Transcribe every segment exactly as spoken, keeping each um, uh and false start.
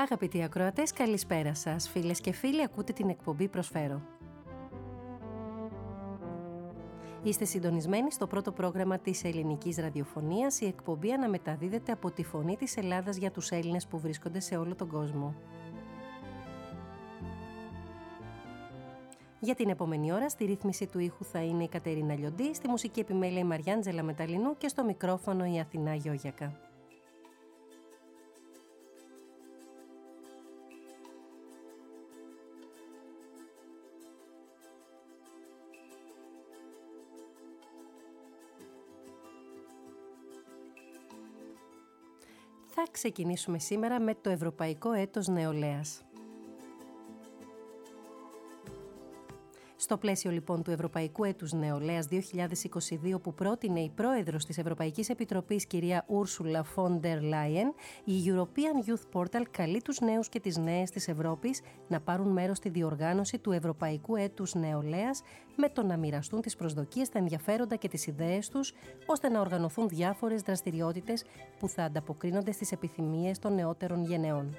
Αγαπητοί ακροατές, καλησπέρα σας. Φίλες και φίλοι, ακούτε την εκπομπή Προσφέρω. Είστε συντονισμένοι στο πρώτο πρόγραμμα της ελληνικής ραδιοφωνίας. Η εκπομπή αναμεταδίδεται από τη Φωνή της Ελλάδας για τους Έλληνες που βρίσκονται σε όλο τον κόσμο. Για την επόμενη ώρα, στη ρύθμιση του ήχου θα είναι η Κατερίνα Λιοντή, στη μουσική επιμέλεια η Μαριάντζελα Μεταλλινού και στο μικρόφωνο η Αθηνά Γιώγιακα. Θα ξεκινήσουμε σήμερα με το Ευρωπαϊκό Έτος Νεολαίας. Στο πλαίσιο λοιπόν του Ευρωπαϊκού Έτους Νεολαίας δύο χιλιάδες είκοσι δύο που πρότεινε η πρόεδρος της Ευρωπαϊκής Επιτροπής κυρία Ursula von der Leyen, η European Youth Portal καλεί τους νέους και τις νέες της Ευρώπης να πάρουν μέρος στη διοργάνωση του Ευρωπαϊκού Έτους Νεολαίας με το να μοιραστούν τις προσδοκίες, τα ενδιαφέροντα και τις ιδέες τους, ώστε να οργανωθούν διάφορες δραστηριότητες που θα ανταποκρίνονται στις επιθυμίες των νεότερων γενεών.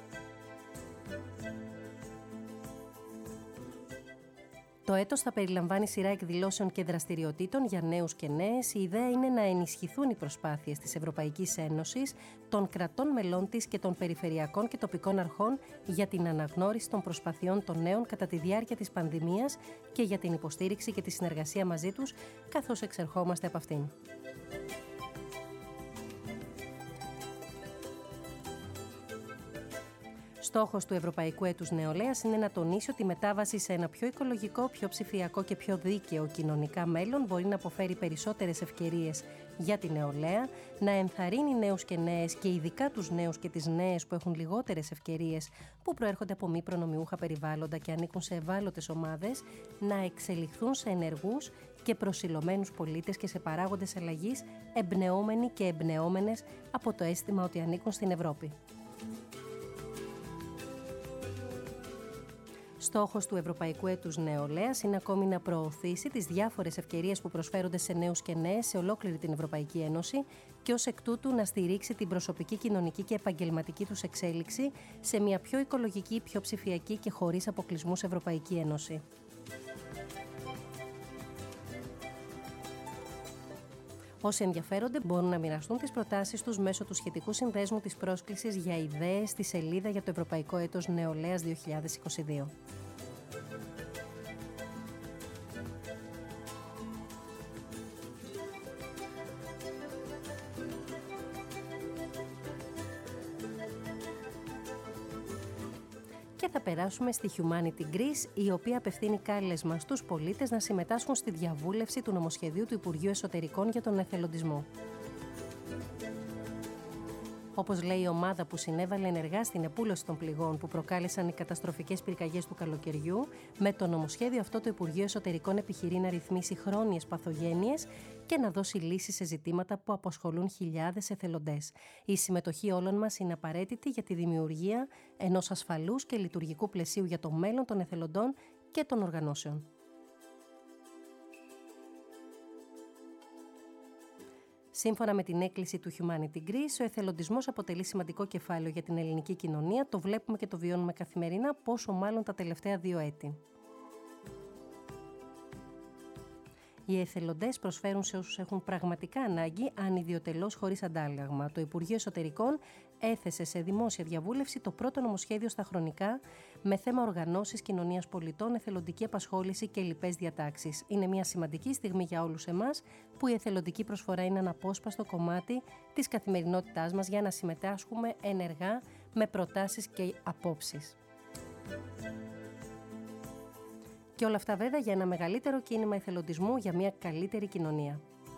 Το έτος θα περιλαμβάνει σειρά εκδηλώσεων και δραστηριοτήτων για νέους και νέες. Η ιδέα είναι να ενισχυθούν οι προσπάθειες της Ευρωπαϊκής Ένωσης, των κρατών μελών της και των περιφερειακών και τοπικών αρχών για την αναγνώριση των προσπαθειών των νέων κατά τη διάρκεια της πανδημίας και για την υποστήριξη και τη συνεργασία μαζί τους, καθώς εξερχόμαστε από αυτήν. Στόχος του Ευρωπαϊκού Έτους Νεολαίας είναι να τονίσει ότι η μετάβαση σε ένα πιο οικολογικό, πιο ψηφιακό και πιο δίκαιο κοινωνικά μέλλον μπορεί να αποφέρει περισσότερες ευκαιρίες για τη νεολαία, να ενθαρρύνει νέους και νέες και ειδικά τους νέους και τις νέες που έχουν λιγότερες ευκαιρίες, που προέρχονται από μη προνομιούχα περιβάλλοντα και ανήκουν σε ευάλωτες ομάδες, να εξελιχθούν σε ενεργούς και προσιλωμένους πολίτες και σε παράγοντες αλλαγής, εμπνεόμενοι και εμπνεόμενες από το αίσθημα ότι ανήκουν στην Ευρώπη. Στόχος του Ευρωπαϊκού Έτους Νεολαίας είναι ακόμη να προωθήσει τις διάφορες ευκαιρίες που προσφέρονται σε νέους και νέες σε ολόκληρη την Ευρωπαϊκή Ένωση και ως εκ τούτου να στηρίξει την προσωπική, κοινωνική και επαγγελματική τους εξέλιξη σε μια πιο οικολογική, πιο ψηφιακή και χωρίς αποκλεισμούς Ευρωπαϊκή Ένωση. Όσοι ενδιαφέρονται μπορούν να μοιραστούν τις προτάσεις τους μέσω του σχετικού συνδέσμου της πρόσκλησης για ιδέες στη σελίδα για το Ευρωπαϊκό Έτος Νεολαίας δύο χιλιάδες είκοσι δύο. Και θα περάσουμε στη Humanity Greece, η οποία απευθύνει κάλεσμα στους πολίτες να συμμετάσχουν στη διαβούλευση του νομοσχεδίου του Υπουργείου Εσωτερικών για τον εθελοντισμό. Όπως λέει η ομάδα που συνέβαλε ενεργά στην επούλωση των πληγών που προκάλεσαν οι καταστροφικές πυρκαγιές του καλοκαιριού, με το νομοσχέδιο αυτό το Υπουργείο Εσωτερικών επιχειρεί να ρυθμίσει χρόνιες παθογένειες και να δώσει λύσεις σε ζητήματα που απασχολούν χιλιάδες εθελοντές. Η συμμετοχή όλων μας είναι απαραίτητη για τη δημιουργία ενός ασφαλούς και λειτουργικού πλαισίου για το μέλλον των εθελοντών και των οργανώσεων. Σύμφωνα με την έκκληση του Humanity Greece, ο εθελοντισμός αποτελεί σημαντικό κεφάλαιο για την ελληνική κοινωνία. Το βλέπουμε και το βιώνουμε καθημερινά, πόσο μάλλον τα τελευταία δύο έτη. Οι εθελοντές προσφέρουν σε όσους έχουν πραγματικά ανάγκη, ανιδιοτελώς χωρίς αντάλλαγμα. Το Υπουργείο Εσωτερικών έθεσε σε δημόσια διαβούλευση το πρώτο νομοσχέδιο στα χρονικά με θέμα οργανώσεις κοινωνίας πολιτών, εθελοντική απασχόληση και λοιπές διατάξεις. Είναι μια σημαντική στιγμή για όλους εμάς που η εθελοντική προσφορά είναι ένα απόσπαστο κομμάτι της καθημερινότητάς μας για να συμμετάσχουμε ενεργά με προτάσεις και απόψεις. Και όλα αυτά βέβαια για ένα μεγαλύτερο κίνημα εθελοντισμού για μια καλύτερη κοινωνία.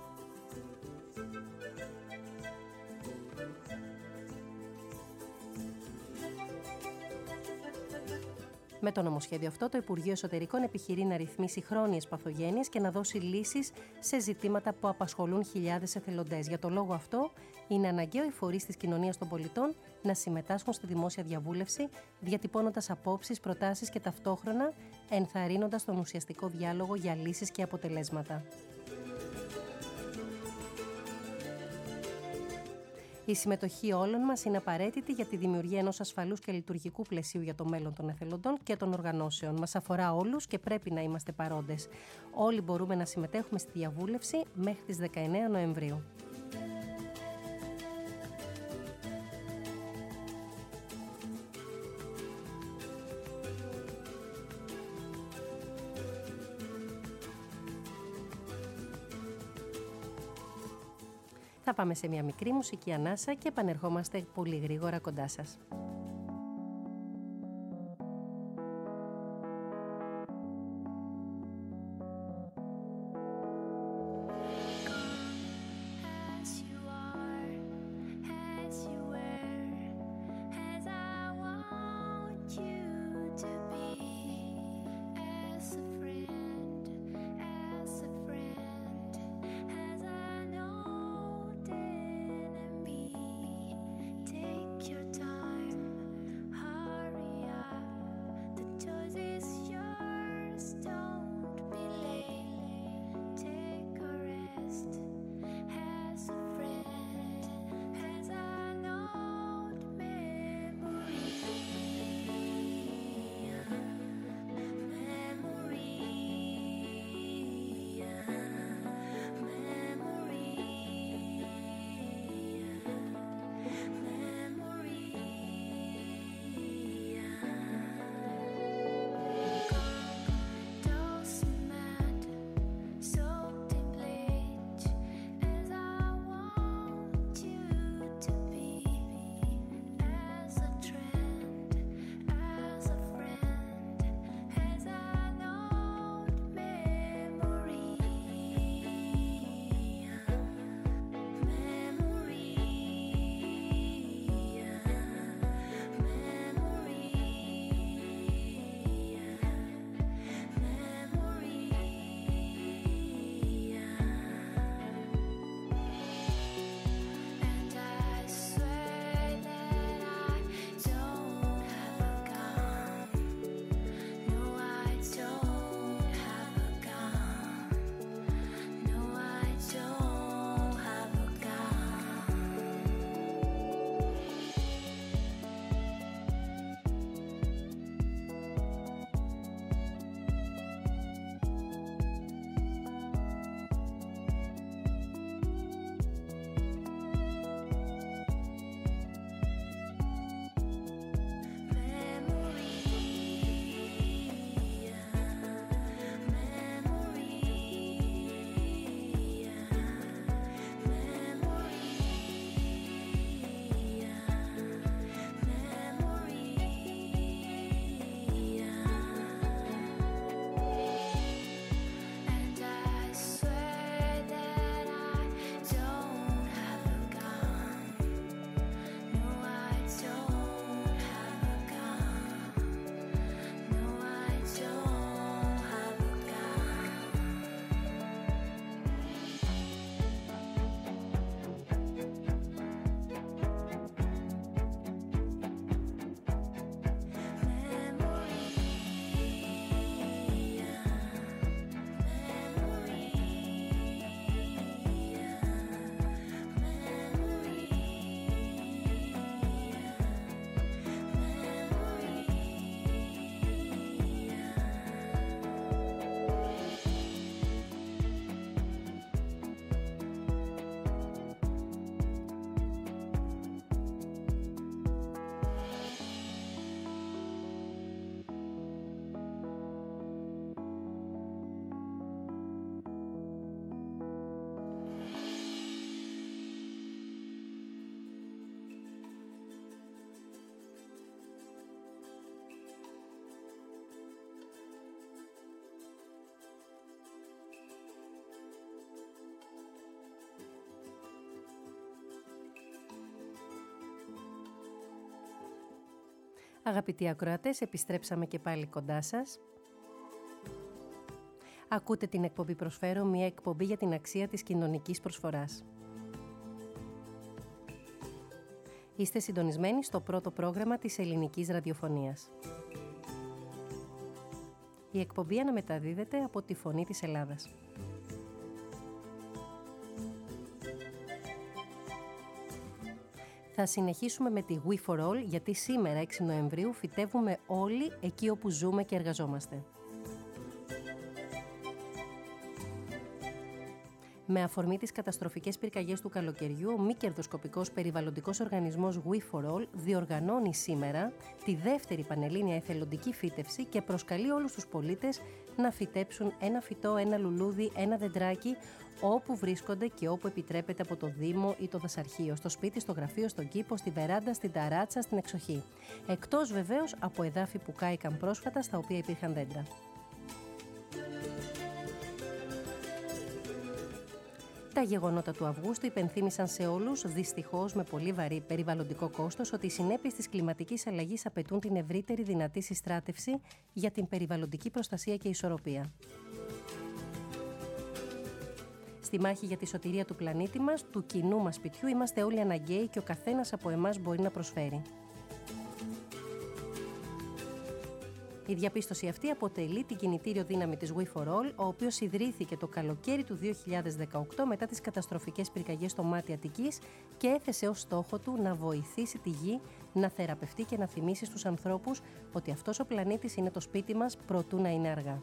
Με το νομοσχέδιο αυτό, το Υπουργείο Εσωτερικών επιχειρεί να ρυθμίσει χρόνιες παθογένειες και να δώσει λύσεις σε ζητήματα που απασχολούν χιλιάδες εθελοντές. Για το λόγο αυτό, είναι αναγκαίο οι φορείς της κοινωνίας των πολιτών να συμμετάσχουν στη δημόσια διαβούλευση, διατυπώνοντας απόψεις, προτάσεις και ταυτόχρονα ενθαρρύνοντας τον ουσιαστικό διάλογο για λύσεις και αποτελέσματα. Η συμμετοχή όλων μας είναι απαραίτητη για τη δημιουργία ενός ασφαλούς και λειτουργικού πλαισίου για το μέλλον των εθελοντών και των οργανώσεων. Μας αφορά όλους και πρέπει να είμαστε παρόντες. Όλοι μπορούμε να συμμετέχουμε στη διαβούλευση μέχρι τις δεκαεννέα Νοεμβρίου. Θα πάμε σε μια μικρή μουσική ανάσα και επανερχόμαστε πολύ γρήγορα κοντά σας. Αγαπητοί ακροατές, επιστρέψαμε και πάλι κοντά σας. Ακούτε την εκπομπή Προσφέρω, μια εκπομπή για την αξία της κοινωνικής προσφοράς. Είστε συντονισμένοι στο πρώτο πρόγραμμα της ελληνικής ραδιοφωνίας. Η εκπομπή αναμεταδίδεται από τη Φωνή της Ελλάδας. Θα συνεχίσουμε με τη We for All, γιατί σήμερα έξι Νοεμβρίου φυτεύουμε όλοι εκεί όπου ζούμε και εργαζόμαστε. Με αφορμή τις καταστροφικές πυρκαγιές του καλοκαιριού, ο μη κερδοσκοπικός περιβαλλοντικός οργανισμός We for All διοργανώνει σήμερα τη δεύτερη πανελλήνια εθελοντική φύτευση και προσκαλεί όλους τους πολίτες να φυτέψουν ένα φυτό, ένα λουλούδι, ένα δεντράκι, όπου βρίσκονται και όπου επιτρέπεται από το Δήμο ή το Δασαρχείο, στο σπίτι, στο γραφείο, στον κήπο, στη βεράντα, στην ταράτσα, στην εξοχή. Εκτός βεβαίως από εδάφη που κάηκαν πρόσφατα στα οποία υπήρχαν δέντρα. Τα γεγονότα του Αυγούστου υπενθύμησαν σε όλους, δυστυχώς με πολύ βαρύ περιβαλλοντικό κόστος, ότι οι συνέπειες της κλιματικής αλλαγής απαιτούν την ευρύτερη δυνατή συστράτευση για την περιβαλλοντική προστασία και ισορροπία. Στη μάχη για τη σωτηρία του πλανήτη μας, του κοινού μας σπιτιού, είμαστε όλοι αναγκαίοι και ο καθένας από εμάς μπορεί να προσφέρει. Η διαπίστωση αυτή αποτελεί την κινητήριο δύναμη της We for All, ο οποίος ιδρύθηκε το καλοκαίρι του δύο χιλιάδες δεκαοκτώ μετά τις καταστροφικές πυρκαγιές στο Μάτι Αττικής και έθεσε ως στόχο του να βοηθήσει τη γη να θεραπευτεί και να θυμίσει στους ανθρώπους ότι αυτός ο πλανήτης είναι το σπίτι μας προτού να είναι αργά.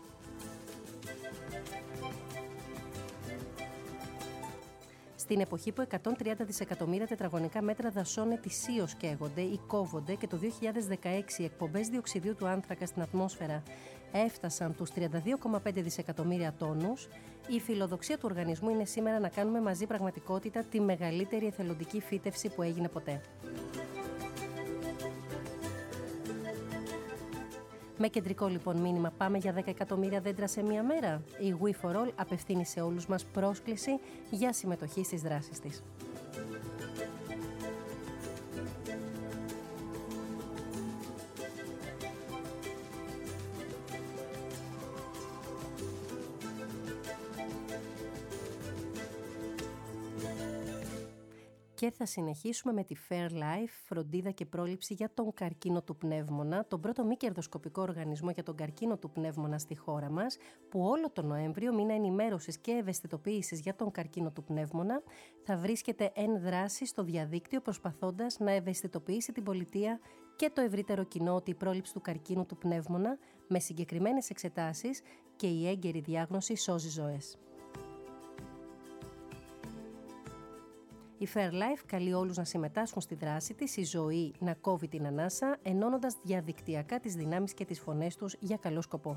Στην εποχή που εκατόν τριάντα δισεκατομμύρια τετραγωνικά μέτρα δασών ετησίως καίγονται ή κόβονται και το δύο χιλιάδες δεκαέξι οι εκπομπές διοξιδίου του άνθρακα στην ατμόσφαιρα έφτασαν τους τριάντα δύο κόμμα πέντε δισεκατομμύρια τόνους, η φιλοδοξία του οργανισμού είναι σήμερα να κάνουμε μαζί πραγματικότητα τη μεγαλύτερη εθελοντική φύτευση που έγινε ποτέ. Με κεντρικό λοιπόν μήνυμα πάμε για δέκα εκατομμύρια δέντρα σε μία μέρα. Η We for All απευθύνει σε όλους μας πρόσκληση για συμμετοχή στις δράσεις της. Και θα συνεχίσουμε με τη Fair Life, φροντίδα και πρόληψη για τον καρκίνο του πνεύμονα, τον πρώτο μη κερδοσκοπικό οργανισμό για τον καρκίνο του πνεύμονα στη χώρα μας, που όλο τον Νοέμβριο, μήνα ενημέρωσης και ευαισθητοποίησης για τον καρκίνο του πνεύμονα, θα βρίσκεται εν δράση στο διαδίκτυο προσπαθώντας να ευαισθητοποιήσει την πολιτεία και το ευρύτερο κοινό ότι η πρόληψη του καρκίνου του πνεύμονα με συγκεκριμένες εξετάσεις και η έγκαιρη διάγνωση σώζει ζωές. Η Fair Life καλεί όλους να συμμετάσχουν στη δράση της, η ζωή να κόβει την ανάσα, ενώνοντας διαδικτυακά τις δυνάμεις και τις φωνές τους για καλό σκοπό.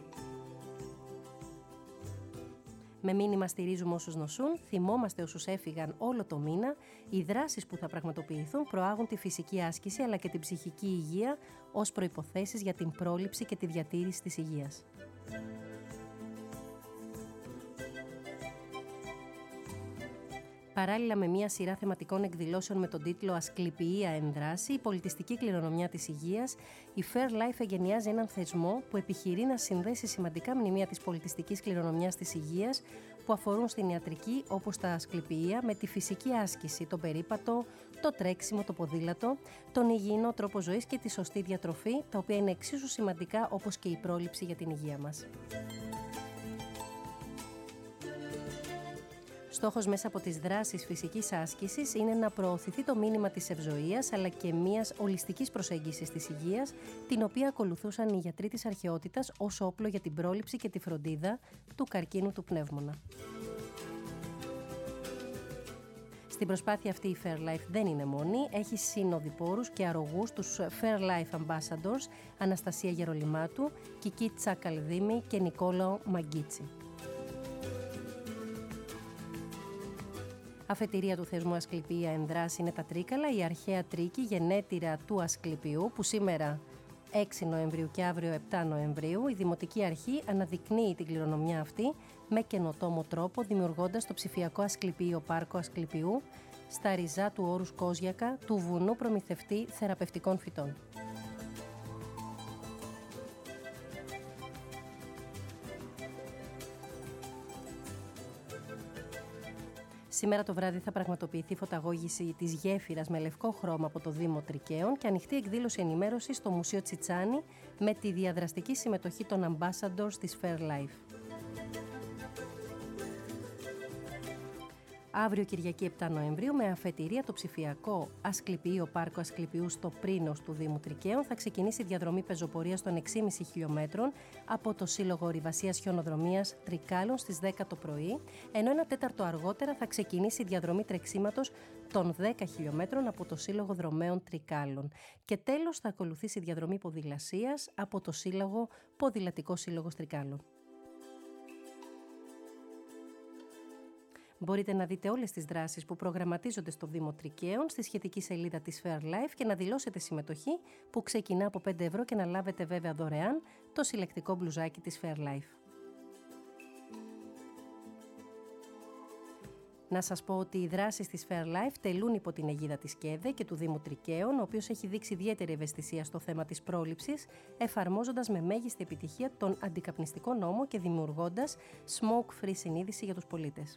Με μήνυμα στηρίζουμε όσους νοσούν, θυμόμαστε όσους έφυγαν όλο το μήνα, οι δράσεις που θα πραγματοποιηθούν προάγουν τη φυσική άσκηση αλλά και την ψυχική υγεία ως προϋποθέσεις για την πρόληψη και τη διατήρηση της υγείας. Παράλληλα με μια σειρά θεματικών εκδηλώσεων με τον τίτλο «Ασκληπιεία εν δράση, η πολιτιστική κληρονομιά της υγείας», η Fair Life εγκαινιάζει έναν θεσμό που επιχειρεί να συνδέσει σημαντικά μνημεία της πολιτιστικής κληρονομιάς της υγείας που αφορούν στην ιατρική, όπως τα ασκληπιεία, με τη φυσική άσκηση, το περίπατο, το τρέξιμο, το ποδήλατο, τον υγιεινό τρόπο ζωής και τη σωστή διατροφή, τα οποία είναι εξίσου σημαντικά όπως και η πρόληψη για την υγεία μας. Στόχος μέσα από τις δράσεις φυσικής άσκησης είναι να προωθηθεί το μήνυμα της ευζοίας αλλά και μιας ολιστικής προσέγγισης της υγείας, την οποία ακολουθούσαν οι γιατροί της αρχαιότητας ως όπλο για την πρόληψη και τη φροντίδα του καρκίνου του πνεύμονα. Στην προσπάθεια αυτή η Fair Life δεν είναι μόνη, έχει συνοδοιπόρους και αρρωγούς τους Fair Life Ambassadors Αναστασία Γερολιμάτου, Κική Τσακαλδήμη και Νικόλαο Μαγκίτσι. Αφετηρία του θεσμού Ασκληπιεία εν δράση είναι τα Τρίκαλα, η αρχαία Τρίκη, γενέτειρα του Ασκληπιού, που σήμερα έξι Νοεμβρίου και αύριο επτά Νοεμβρίου η Δημοτική Αρχή αναδεικνύει την κληρονομιά αυτή με καινοτόμο τρόπο, δημιουργώντας το ψηφιακό Ασκληπιείο Πάρκο Ασκληπιού στα ριζά του όρους Κόζιακα, του βουνού προμηθευτή θεραπευτικών φυτών. Σήμερα το βράδυ θα πραγματοποιηθεί φωταγώγηση της γέφυρας με λευκό χρώμα από το Δήμο Τρικαίων και ανοιχτή εκδήλωση ενημέρωσης στο Μουσείο Τσιτσάνι με τη διαδραστική συμμετοχή των Ambassadors της Fair Life. Αύριο Κυριακή επτά Νοεμβρίου, με αφετηρία το ψηφιακό Ασκληπιείο Πάρκο Ασκληπιού στο Πρίνος του Δήμου Τρικαίων, θα ξεκινήσει η διαδρομή πεζοπορίας των έξι κόμμα πέντε χιλιόμετρων από το Σύλλογο Ορειβασίας Χιονοδρομίας Τρικάλων στις δέκα το πρωί, ενώ ένα τέταρτο αργότερα θα ξεκινήσει η διαδρομή τρεξίματος των δέκα χιλιόμετρων από το Σύλλογο Δρομέων Τρικάλων. Και τέλος θα ακολουθήσει η διαδρομή ποδηλασίας από το Σύλλογο Ποδηλατικό Σύλλογος Τρικάλων. Μπορείτε να δείτε όλες τις δράσεις που προγραμματίζονται στο Δήμο Τρικαίων στη σχετική σελίδα της Fairlife και να δηλώσετε συμμετοχή που ξεκινά από πέντε ευρώ και να λάβετε βέβαια δωρεάν το συλλεκτικό μπλουζάκι της Fairlife. Να σας πω ότι οι δράσεις της Fairlife τελούν υπό την αιγίδα της ΚΕΔΕ και του Δήμου Τρικαίων, ο οποίος έχει δείξει ιδιαίτερη ευαισθησία στο θέμα της πρόληψης, εφαρμόζοντας με μέγιστη επιτυχία τον αντικαπνιστικό νόμο και δημιουργώντας smoke-free συνείδηση για τους πολίτες.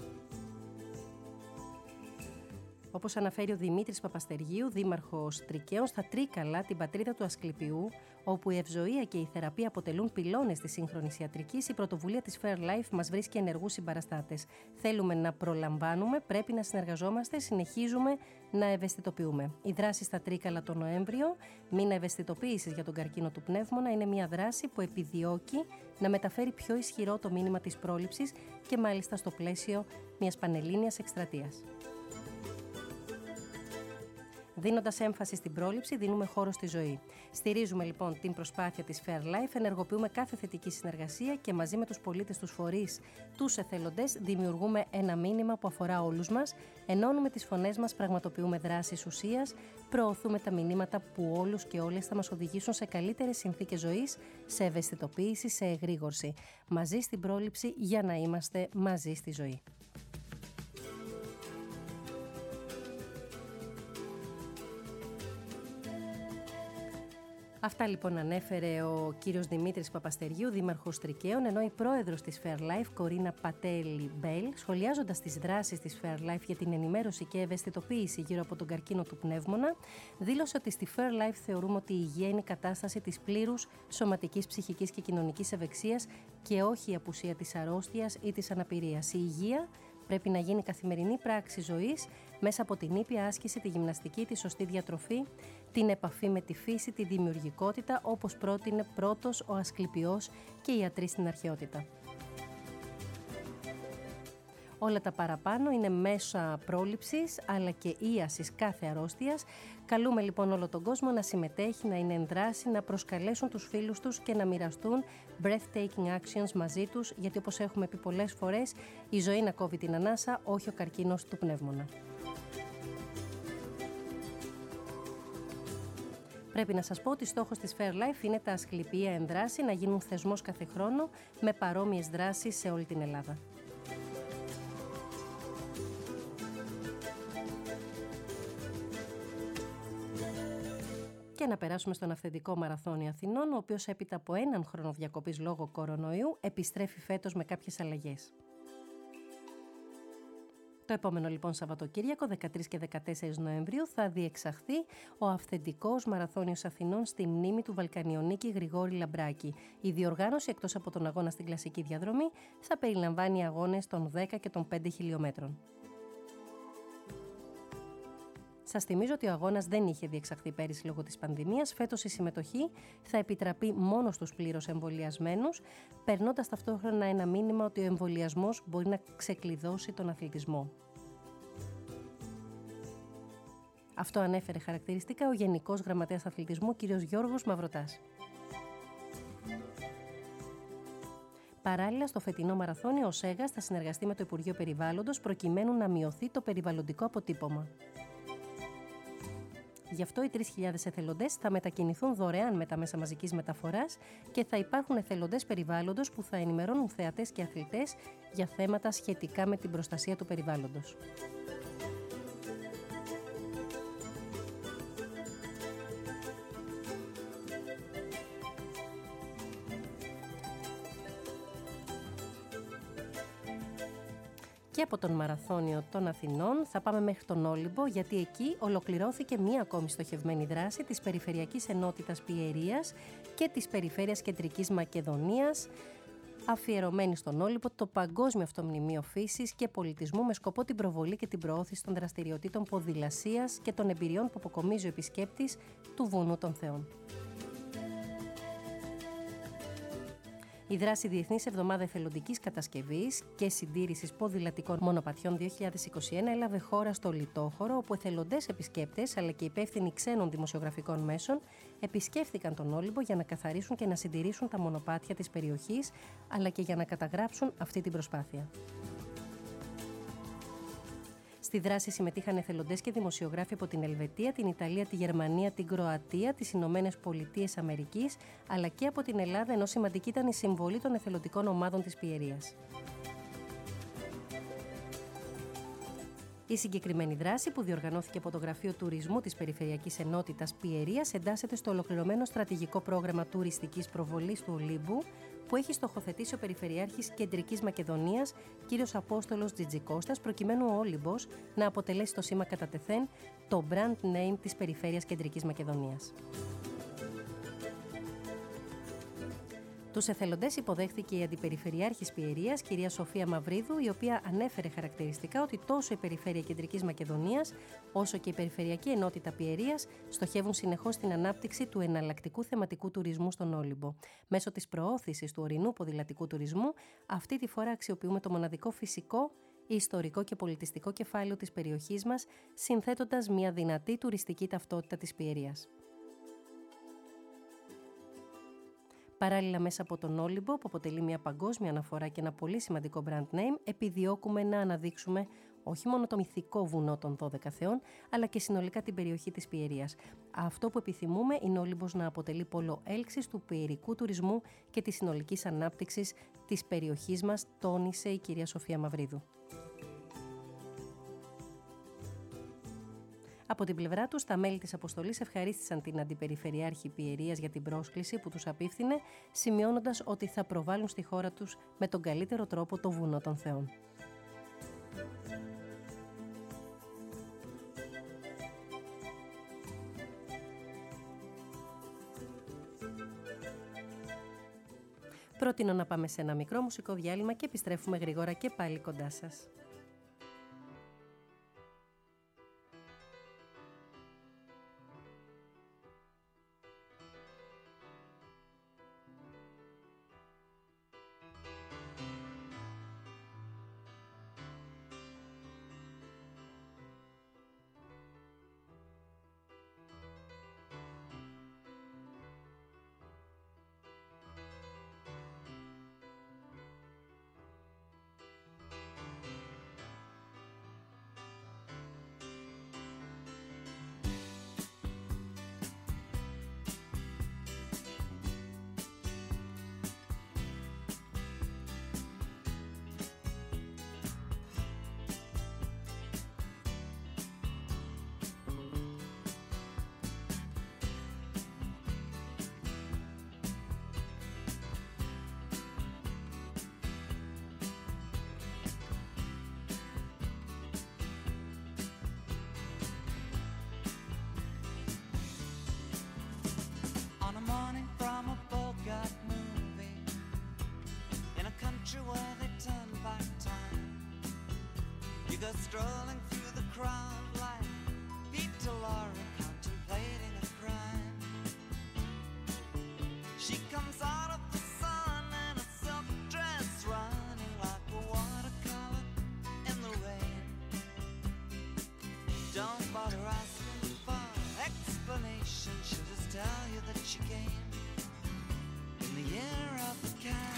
Όπως αναφέρει ο Δημήτρης Παπαστεργίου, δήμαρχος Τρικαίων, στα Τρίκαλα, την πατρίδα του Ασκληπιού, όπου η ευζοία και η θεραπεία αποτελούν πυλώνες της σύγχρονης ιατρικής, η πρωτοβουλία της Fairlife μας βρίσκει ενεργούς συμπαραστάτες. Θέλουμε να προλαμβάνουμε, πρέπει να συνεργαζόμαστε, συνεχίζουμε να ευαισθητοποιούμε. Η δράση στα Τρίκαλα τον Νοέμβριο, μήνα ευαισθητοποίησης για τον καρκίνο του πνεύμονα, είναι μια δράση που επιδιώκει να μεταφέρει πιο ισχυρό το μήνυμα της πρόληψης και μάλιστα στο πλαίσιο μιας πανελλήνιας εκστρατείας. Δίνοντας έμφαση στην πρόληψη, δίνουμε χώρο στη ζωή. Στηρίζουμε λοιπόν την προσπάθεια της Fairlife, ενεργοποιούμε κάθε θετική συνεργασία και μαζί με τους πολίτες, τους φορείς, τους εθελοντές, δημιουργούμε ένα μήνυμα που αφορά όλους μας, ενώνουμε τις φωνές μας, πραγματοποιούμε δράσεις ουσίας, προωθούμε τα μηνύματα που όλους και όλες θα μας οδηγήσουν σε καλύτερες συνθήκες ζωής, σε ευαισθητοποίηση, σε εγρήγορση. Μαζί στην πρόληψη για να είμαστε μαζί στη ζωή. Αυτά λοιπόν ανέφερε ο κύριος Δημήτρης Παπαστεργίου, δήμαρχος Τρικαίων, ενώ η πρόεδρος της Fairlife, Κορίνα Πατέλη Μπέλ, σχολιάζοντας τις δράσεις της Fairlife για την ενημέρωση και ευαισθητοποίηση γύρω από τον καρκίνο του πνεύμονα, δήλωσε ότι στη Fairlife θεωρούμε ότι η υγεία είναι η κατάσταση της πλήρους σωματικής, ψυχικής και κοινωνικής ευεξίας και όχι η απουσία της αρρώστιας ή της αναπηρίας. Η υγεία πρέπει να γίνει καθημερινή πράξη ζωής μέσα από την ήπια άσκηση, τη γυμναστική, τη σωστή διατροφή, την επαφή με τη φύση, τη δημιουργικότητα, όπως πρότεινε πρώτος ο Ασκληπιός και οι ιατροί στην αρχαιότητα. Όλα τα παραπάνω είναι μέσα πρόληψης αλλά και ίασης κάθε αρρώστιας. Καλούμε λοιπόν όλο τον κόσμο να συμμετέχει, να είναι ενδράση, να προσκαλέσουν τους φίλους τους και να μοιραστούν breathtaking actions μαζί τους, γιατί όπως έχουμε πει πολλές φορές, η ζωή να κόβει την ανάσα, όχι ο καρκίνος του πνεύμονα. Πρέπει να σας πω ότι στόχος της Fairlife είναι τα ασκληπία ενδράση να γίνουν θεσμός κάθε χρόνο με παρόμοιες δράσεις σε όλη την Ελλάδα. Και να περάσουμε στον αυθεντικό μαραθώνιο Αθηνών, ο οποίος έπειτα από έναν χρόνο διακοπής λόγω κορονοϊού επιστρέφει φέτος με κάποιες αλλαγές. Το επόμενο λοιπόν Σαββατοκύριακο, δεκατρείς και δεκατέσσερις Νοεμβρίου, θα διεξαχθεί ο αυθεντικός μαραθώνιος Αθηνών στη μνήμη του Βαλκανιονίκη Γρηγόρη Λαμπράκη. Η διοργάνωση, εκτός από τον αγώνα στην κλασική διαδρομή, θα περιλαμβάνει αγώνες των δέκα και των πέντε χιλιόμετρων. Σας θυμίζω ότι ο αγώνας δεν είχε διεξαχθεί πέρυσι λόγω της πανδημίας. Φέτος η συμμετοχή θα επιτραπεί μόνο στους πλήρως εμβολιασμένους, περνώντας ταυτόχρονα ένα μήνυμα ότι ο εμβολιασμός μπορεί να ξεκλειδώσει τον αθλητισμό. Αυτό ανέφερε χαρακτηριστικά ο Γενικός Γραμματέας Αθλητισμού, κ. Γιώργος Μαυροτάς. Παράλληλα, στο φετινό μαραθώνιο, ο ΣΕΓΑΣ θα συνεργαστεί με το Υπουργείο Περιβάλλοντος προκειμένου να μειωθεί το περιβαλλοντικό αποτύπωμα. Γι' αυτό οι τρεις χιλιάδες εθελοντές θα μετακινηθούν δωρεάν με τα μέσα μαζικής μεταφοράς και θα υπάρχουν εθελοντές περιβάλλοντος που θα ενημερώνουν θεατές και αθλητές για θέματα σχετικά με την προστασία του περιβάλλοντος. Και από τον Μαραθώνιο των Αθηνών θα πάμε μέχρι τον Όλυμπο, γιατί εκεί ολοκληρώθηκε μία ακόμη στοχευμένη δράση της Περιφερειακής Ενότητας Πιερίας και της Περιφέρειας Κεντρικής Μακεδονίας, αφιερωμένη στον Όλυμπο, το Παγκόσμιο Αυτομνημείο Φύσης και Πολιτισμού, με σκοπό την προβολή και την προώθηση των δραστηριοτήτων ποδηλασίας και των εμπειριών που αποκομίζει ο επισκέπτης του Βουνού των Θεών. Η δράση Διεθνής Εβδομάδα Εθελοντικής Κατασκευής και Συντήρησης Ποδηλατικών Μονοπατιών δύο χιλιάδες είκοσι ένα έλαβε χώρα στο Λιτόχωρο, όπου εθελοντές επισκέπτες αλλά και υπεύθυνοι ξένων δημοσιογραφικών μέσων επισκέφθηκαν τον Όλυμπο για να καθαρίσουν και να συντηρήσουν τα μονοπάτια της περιοχής, αλλά και για να καταγράψουν αυτή την προσπάθεια. Στη δράση συμμετείχαν εθελοντές και δημοσιογράφοι από την Ελβετία, την Ιταλία, τη Γερμανία, την Κροατία, τις Ηνωμένες Πολιτείες Αμερικής, αλλά και από την Ελλάδα, ενώ σημαντική ήταν η συμβολή των εθελοντικών ομάδων της Πιερίας. Η συγκεκριμένη δράση, που διοργανώθηκε από το Γραφείο Τουρισμού της Περιφερειακής Ενότητας Πιερίας, εντάσσεται στο ολοκληρωμένο στρατηγικό πρόγραμμα τουριστικής προβολής του Ολύμπου, που έχει στοχοθετήσει ο Περιφερειάρχης Κεντρικής Μακεδονίας, κύριος Απόστολος Τζιτζικώστας, προκειμένου ο Όλυμπος να αποτελέσει το σήμα κατά τεθέν, το brand name της Περιφέρειας Κεντρικής Μακεδονίας. Τους εθελοντές υποδέχθηκε η Αντιπεριφερειάρχης Πιερίας, κυρία Σοφία Μαυρίδου, η οποία ανέφερε χαρακτηριστικά ότι τόσο η Περιφέρεια Κεντρικής Μακεδονίας, όσο και η Περιφερειακή Ενότητα Πιερίας στοχεύουν συνεχώς στην ανάπτυξη του εναλλακτικού θεματικού τουρισμού στον Όλυμπο. Μέσω της προώθησης του ορεινού ποδηλατικού τουρισμού, αυτή τη φορά αξιοποιούμε το μοναδικό φυσικό, ιστορικό και πολιτιστικό κεφάλαιο της περιοχής μας, συνθέτοντας μια δυνατή τουριστική ταυτότητα της Πιερίας. Παράλληλα, μέσα από τον Όλυμπο, που αποτελεί μια παγκόσμια αναφορά και ένα πολύ σημαντικό brand name, επιδιώκουμε να αναδείξουμε όχι μόνο το μυθικό βουνό των δώδεκα θεών, αλλά και συνολικά την περιοχή της Πιερίας. Αυτό που επιθυμούμε είναι ο Όλυμπος να αποτελεί πόλο έλξης του πιερικού τουρισμού και της συνολικής ανάπτυξης της περιοχής μας, τόνισε η κυρία Σοφία Μαυρίδου. Από την πλευρά τους, τα μέλη της αποστολής ευχαρίστησαν την Αντιπεριφερειάρχη Πιερίας για την πρόσκληση που τους απίφθινε, σημειώνοντας ότι θα προβάλλουν στη χώρα τους με τον καλύτερο τρόπο το βουνό των Θεών. Προτείνω να πάμε σε ένα μικρό μουσικό διάλειμμα και επιστρέφουμε γρήγορα και πάλι κοντά σας. Where they turn back time, you go strolling through the crowd like Peter Lorre contemplating a crime. She comes out of the sun in a silk dress, running like a watercolor in the rain. Don't bother asking for explanation, she'll just tell you that she came in the year of the cat.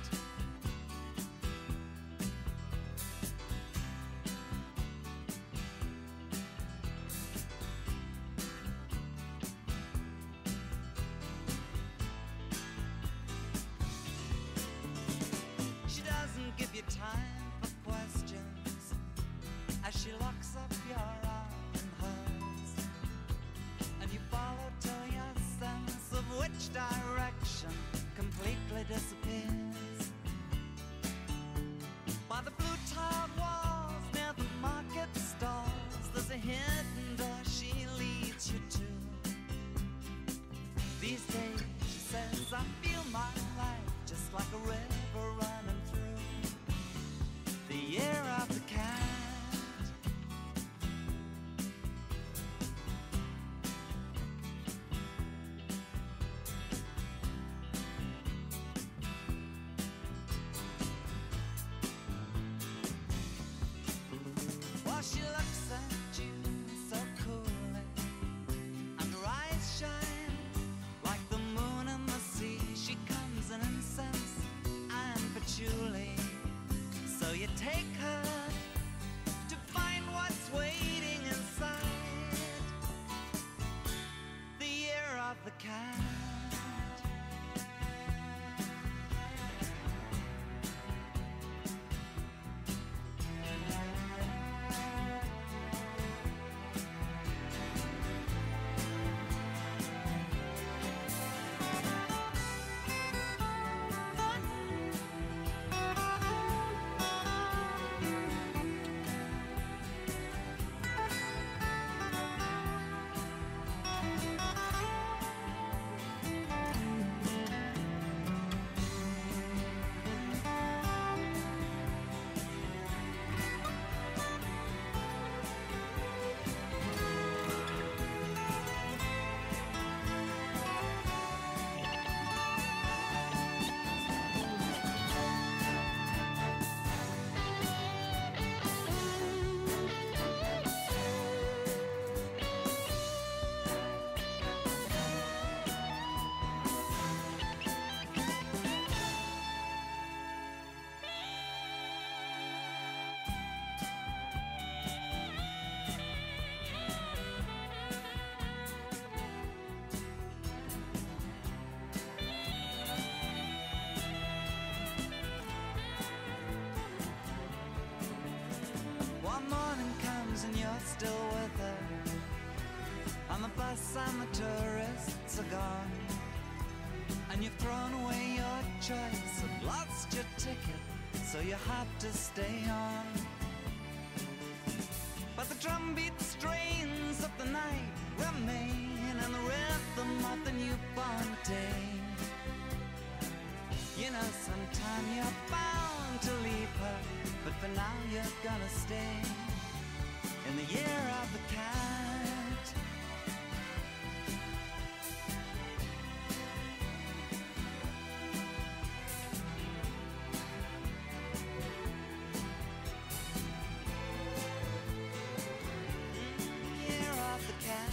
Time for questions as she locks up your arm in hers, and you follow till your sense of which direction completely disappears. By the blue tiled walls near the market stalls, there's a hidden door she leads you to. These days, she says, I feel my life just like a river running bus and the tourists are gone, and you've thrown away your choice and lost your ticket, so you have to stay on. But the drumbeat strains of the night remain, and the rhythm of the newborn day. You know, sometime you're bound to leave her, but for now you're gonna stay in the year of the cat. Year of the cat.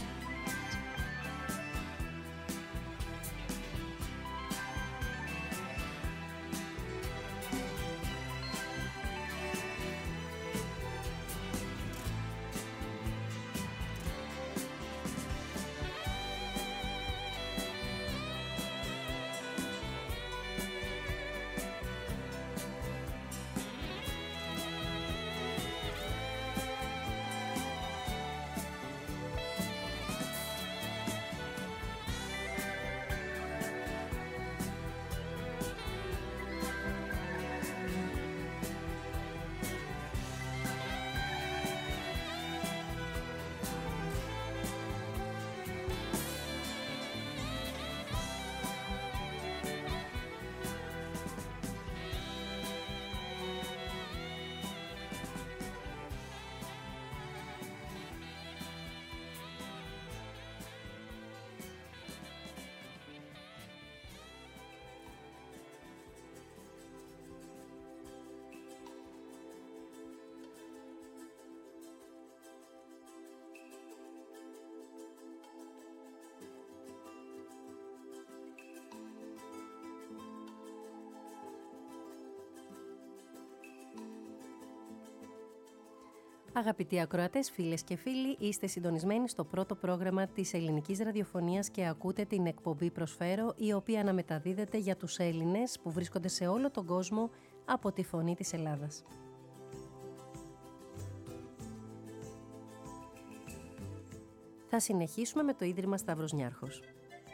Αγαπητοί ακροατές, φίλες και φίλοι, είστε συντονισμένοι στο πρώτο πρόγραμμα της ελληνικής ραδιοφωνίας και ακούτε την εκπομπή Προσφέρω, η οποία αναμεταδίδεται για τους Έλληνες που βρίσκονται σε όλο τον κόσμο από τη Φωνή της Ελλάδας. Θα συνεχίσουμε με το Ίδρυμα Σταύρος Νιάρχος.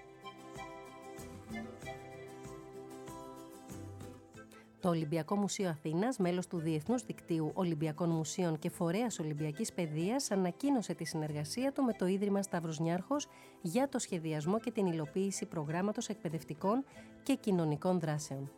Το Ολυμπιακό Μουσείο Αθήνας, μέλος του Διεθνούς Δικτύου Ολυμπιακών Μουσείων και φορέας Ολυμπιακής Παιδείας, ανακοίνωσε τη συνεργασία του με το Ίδρυμα Σταύρος Νιάρχος για το σχεδιασμό και την υλοποίηση προγράμματος εκπαιδευτικών και κοινωνικών δράσεων.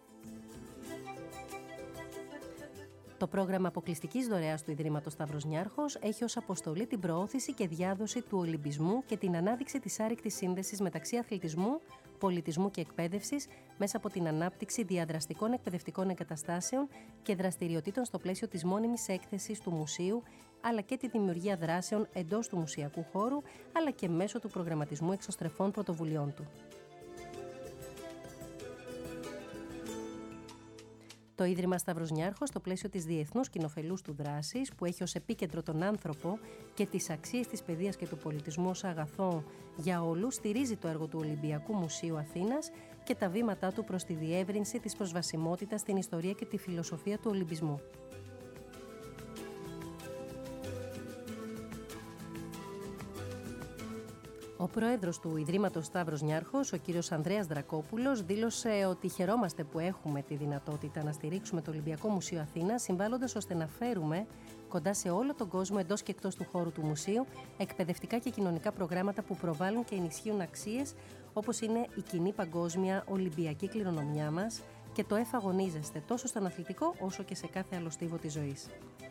Το πρόγραμμα αποκλειστικής δωρεάς του Ιδρύματος Σταύρος Νιάρχος έχει ως αποστολή την προώθηση και διάδοση του Ολυμπισμού και την ανάδειξη της άρρηκτης σύνδεσης μεταξύ αθλητισμού, πολιτισμού και εκπαίδευσης μέσα από την ανάπτυξη διαδραστικών εκπαιδευτικών εγκαταστάσεων και δραστηριοτήτων στο πλαίσιο της μόνιμης έκθεσης του μουσείου, αλλά και τη δημιουργία δράσεων εντός του μουσιακού χώρου, αλλά και μέσω του προγραμματισμού εξωστρεφών πρωτοβουλειών του. Το Ίδρυμα Σταύρος Νιάρχος, στο πλαίσιο της διεθνούς κοινοφελούς του δράσης, που έχει ως επίκεντρο τον άνθρωπο και τις αξίες της παιδείας και του πολιτισμού ως αγαθό για όλους, στηρίζει το έργο του Ολυμπιακού Μουσείου Αθήνας και τα βήματά του προς τη διεύρυνση της προσβασιμότητας στην ιστορία και τη φιλοσοφία του Ολυμπισμού. Ο πρόεδρος του Ιδρύματος Σταύρος Νιάρχος, ο κύριος Ανδρέας Δρακόπουλος, δήλωσε ότι χαιρόμαστε που έχουμε τη δυνατότητα να στηρίξουμε το Ολυμπιακό Μουσείο Αθήνας, συμβάλλοντας ώστε να φέρουμε κοντά σε όλο τον κόσμο, εντός και εκτός του χώρου του μουσείου, εκπαιδευτικά και κοινωνικά προγράμματα που προβάλλουν και ενισχύουν αξίες όπως είναι η κοινή παγκόσμια Ολυμπιακή κληρονομιά μας και το εφαγωνίζεστε τόσο στον αθλητικό όσο και σε κάθε άλλο στίβο της ζωής.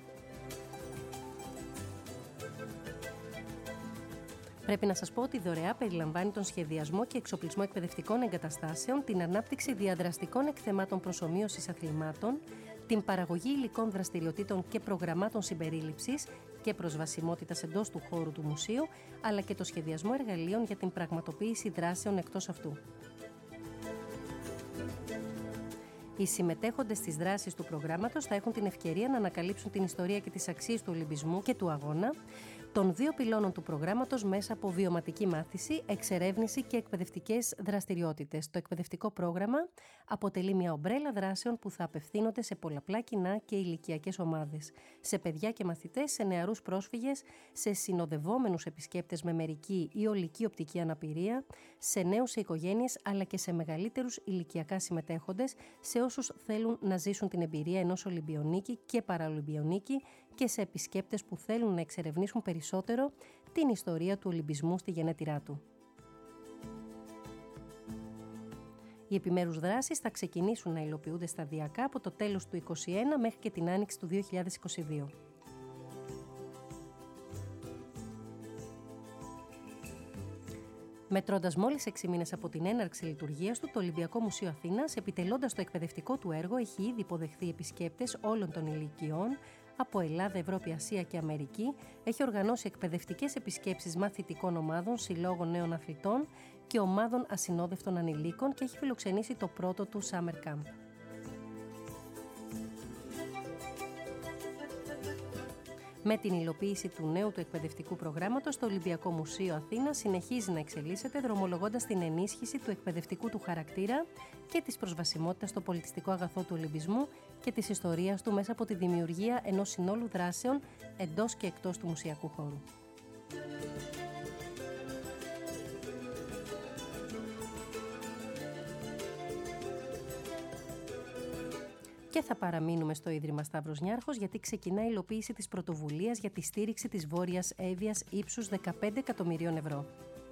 Πρέπει να σας πω ότι η δωρεά περιλαμβάνει τον σχεδιασμό και εξοπλισμό εκπαιδευτικών εγκαταστάσεων, την ανάπτυξη διαδραστικών εκθεμάτων προσομοίωσης αθλημάτων, την παραγωγή υλικών δραστηριοτήτων και προγραμμάτων συμπερίληψης και προσβασιμότητας εντός του χώρου του μουσείου, αλλά και το σχεδιασμό εργαλείων για την πραγματοποίηση δράσεων εκτός αυτού. Οι συμμετέχοντες στις δράσεις του προγράμματος θα έχουν την ευκαιρία να ανακαλύψουν την ιστορία και τις αξίες του Ολυμπισμού και του αγώνα, των δύο πυλώνων του προγράμματος μέσα από βιωματική μάθηση, εξερεύνηση και εκπαιδευτικές δραστηριότητες. Το εκπαιδευτικό πρόγραμμα αποτελεί μια ομπρέλα δράσεων που θα απευθύνονται σε πολλαπλά κοινά και ηλικιακές ομάδες, σε παιδιά και μαθητές, σε νεαρούς πρόσφυγες, σε συνοδευόμενους επισκέπτες με μερική ή ολική οπτική αναπηρία, σε νέους σε οικογένειες, αλλά και σε μεγαλύτερους ηλικιακά συμμετέχοντες, σε όσους θέλουν να ζήσουν την εμπειρία ενός Ολυμπιονίκη και Παραολυμπιονίκη και σε επισκέπτες που θέλουν να εξερευνήσουν περισσότερο την ιστορία του Ολυμπισμού στη γενέτειρά του. Οι επιμέρους δράσεις θα ξεκινήσουν να υλοποιούνται σταδιακά από το τέλος του είκοσι ένα μέχρι και την άνοιξη του δύο χιλιάδες είκοσι δύο. Μετρώντας μόλις έξι μήνες από την έναρξη λειτουργίας του, το Ολυμπιακό Μουσείο Αθήνας, επιτελώντας το εκπαιδευτικό του έργο, έχει ήδη υποδεχθεί επισκέπτες όλων των ηλικιών από Ελλάδα, Ευρώπη, Ασία και Αμερική, έχει οργανώσει εκπαιδευτικές επισκέψεις μαθητικών ομάδων, συλλόγων νέων αθλητών και ομάδων ασυνόδευτων ανηλίκων και έχει φιλοξενήσει το πρώτο του Summer Camp. Με την υλοποίηση του νέου του εκπαιδευτικού προγράμματος, το Ολυμπιακό Μουσείο Αθήνας συνεχίζει να εξελίσσεται, δρομολογώντας την ενίσχυση του εκπαιδευτικού του χαρακτήρα και της προσβασιμότητας στο πολιτιστικό αγαθό του Ολυμπισμού και της ιστορίας του μέσα από τη δημιουργία ενός συνόλου δράσεων εντός και εκτός του μουσιακού χώρου. Και θα παραμείνουμε στο Ίδρυμα Σταύρος Νιάρχος, γιατί ξεκινά η υλοποίηση της πρωτοβουλίας για τη στήριξη της Βόρειας Εύβοιας ύψους δεκαπέντε εκατομμυρίων ευρώ.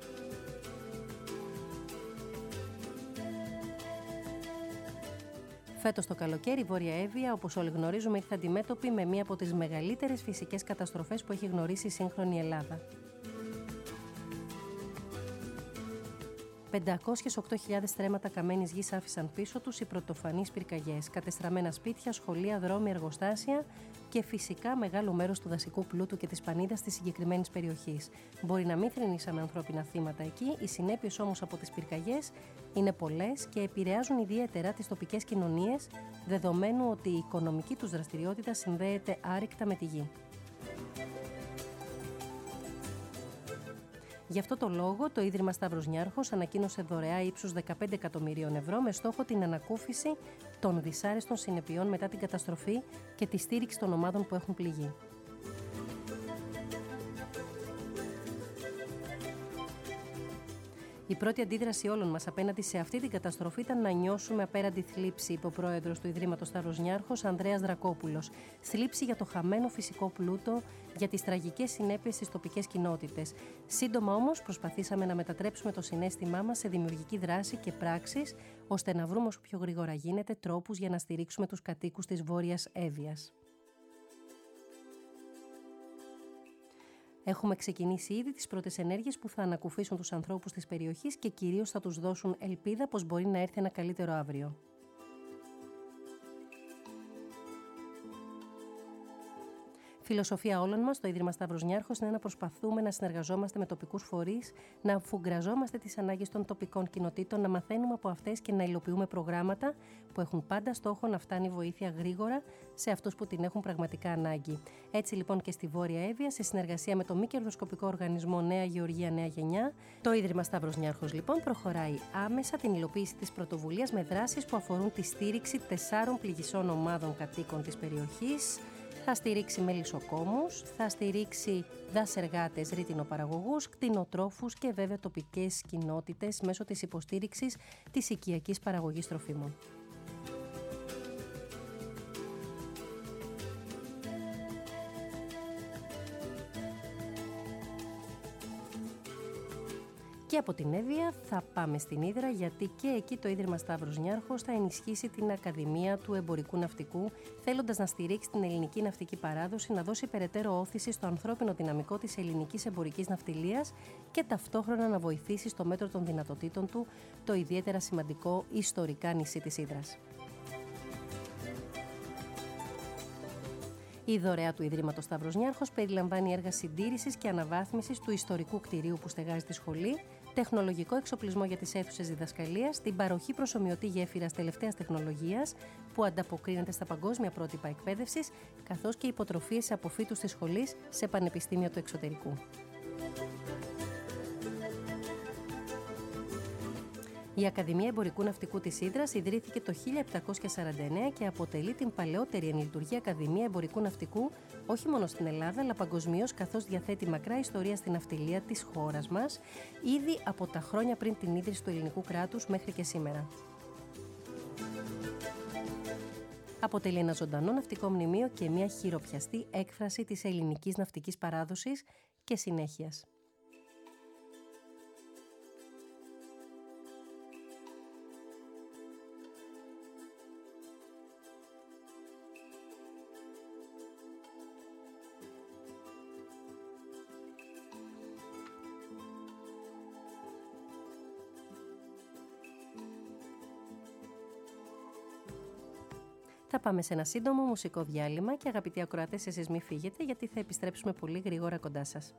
Φέτος το καλοκαίρι η Βόρεια Εύβοια, όπως όλοι γνωρίζουμε, ήρθε αντιμέτωπη με μία από τις μεγαλύτερες φυσικές καταστροφές που έχει γνωρίσει η σύγχρονη Ελλάδα. πεντακόσιες οκτώ χιλιάδες στρέμματα καμένης γης άφησαν πίσω τους οι πρωτοφανείς πυρκαγιές, κατεστραμμένα σπίτια, σχολεία, δρόμοι, εργοστάσια και φυσικά μεγάλο μέρος του δασικού πλούτου και της πανίδας της συγκεκριμένης περιοχής. Μπορεί να μην θρηνήσαμε ανθρώπινα θύματα εκεί, οι συνέπειες όμως από τις πυρκαγιές είναι πολλές και επηρεάζουν ιδιαίτερα τις τοπικές κοινωνίες, δεδομένου ότι η οικονομική τους δραστηριότητα συνδέεται άρρηκτα με τη γη. Γι' αυτό το λόγο, το Ίδρυμα Σταύρος Νιάρχος ανακοίνωσε δωρεά ύψους δεκαπέντε εκατομμυρίων ευρώ με στόχο την ανακούφιση των δυσάρεστων συνεπειών μετά την καταστροφή και τη στήριξη των ομάδων που έχουν πληγεί. Η πρώτη αντίδραση όλων μας απέναντι σε αυτή την καταστροφή ήταν να νιώσουμε απέραντη θλίψη, είπε ο πρόεδρος του Ιδρύματος Σταύρος Νιάρχος, Ανδρέας Δρακόπουλος. Θλίψη για το χαμένο φυσικό πλούτο, για τις τραγικές συνέπειες στις τοπικές κοινότητες. Σύντομα όμως προσπαθήσαμε να μετατρέψουμε το συναίσθημά μας σε δημιουργική δράση και πράξεις, ώστε να βρούμε όσο πιο γρήγορα γίνεται τρόπους για να στηρίξουμε τους κατοίκους της Βόρειας Εύβοιας. Έχουμε ξεκινήσει ήδη τις πρώτες ενέργειες που θα ανακουφίσουν τους ανθρώπους της περιοχής και κυρίως θα τους δώσουν ελπίδα πως μπορεί να έρθει ένα καλύτερο αύριο. Φιλοσοφία όλων μας στο Ίδρυμα Σταύρος Νιάρχος είναι να προσπαθούμε να συνεργαζόμαστε με τοπικούς φορείς, να αφουγκραζόμαστε τις ανάγκες των τοπικών κοινοτήτων, να μαθαίνουμε από αυτές και να υλοποιούμε προγράμματα που έχουν πάντα στόχο να φτάνει βοήθεια γρήγορα σε αυτούς που την έχουν πραγματικά ανάγκη. Έτσι λοιπόν και στη Βόρεια Εύβοια, σε συνεργασία με το μη κερδοσκοπικό οργανισμό Νέα Γεωργία Νέα Γενιά, το Ίδρυμα Σταύρος Νιάρχος λοιπόν προχωράει άμεσα την υλοποίηση της πρωτοβουλίας με δράσεις που αφορούν τη στήριξη τεσσάρων πληγισών ομάδων κατοίκων της περιοχής. Θα στηρίξει μελισσοκόμους, θα στηρίξει δασεργάτες, ρύτινοπαραγωγούς, κτηνοτρόφους και βέβαια τοπικές κοινότητες μέσω της υποστήριξης της οικιακής παραγωγής τροφίμων. Και από την Εύβοια θα πάμε στην Ύδρα, γιατί και εκεί το Ίδρυμα Σταύρος Νιάρχος θα ενισχύσει την Ακαδημία του Εμπορικού Ναυτικού, θέλοντας να στηρίξει την ελληνική ναυτική παράδοση, να δώσει περαιτέρω όθηση στο ανθρώπινο δυναμικό της ελληνικής εμπορικής ναυτιλίας και ταυτόχρονα να βοηθήσει στο μέτρο των δυνατοτήτων του το ιδιαίτερα σημαντικό ιστορικά νησί της Ύδρας. Η δωρεά του Ιδρύματος Σταύρος Νιάρχος περιλαμβάνει έργα συντήρησης και αναβάθμισης του ιστορικού κτηρίου που στεγάζει τη σχολή, τεχνολογικό εξοπλισμό για τις αίθουσες διδασκαλίας, την παροχή προσομοιωτή γέφυρας τελευταίας τεχνολογίας που ανταποκρίνεται στα παγκόσμια πρότυπα εκπαίδευσης, καθώς και υποτροφίες σε αποφύτους της σχολής σε πανεπιστήμια του εξωτερικού. Η Ακαδημία Εμπορικού Ναυτικού της Ύδρας ιδρύθηκε το χίλια επτακόσια σαράντα εννέα και αποτελεί την παλαιότερη εν λειτουργεί Ακαδημία Εμπορικού Ναυτικού όχι μόνο στην Ελλάδα αλλά παγκοσμίως, καθώς διαθέτει μακρά ιστορία στην ναυτιλία της χώρας μας, ήδη από τα χρόνια πριν την ίδρυση του ελληνικού κράτους μέχρι και σήμερα. Αποτελεί ένα ζωντανό ναυτικό μνημείο και μια χειροπιαστή έκφραση της ελληνικής ναυτικής παράδοσης και συνέχειας. Θα πάμε σε ένα σύντομο μουσικό διάλειμμα και αγαπητοί ακροατές, εσείς μη φύγετε γιατί θα επιστρέψουμε πολύ γρήγορα κοντά σας.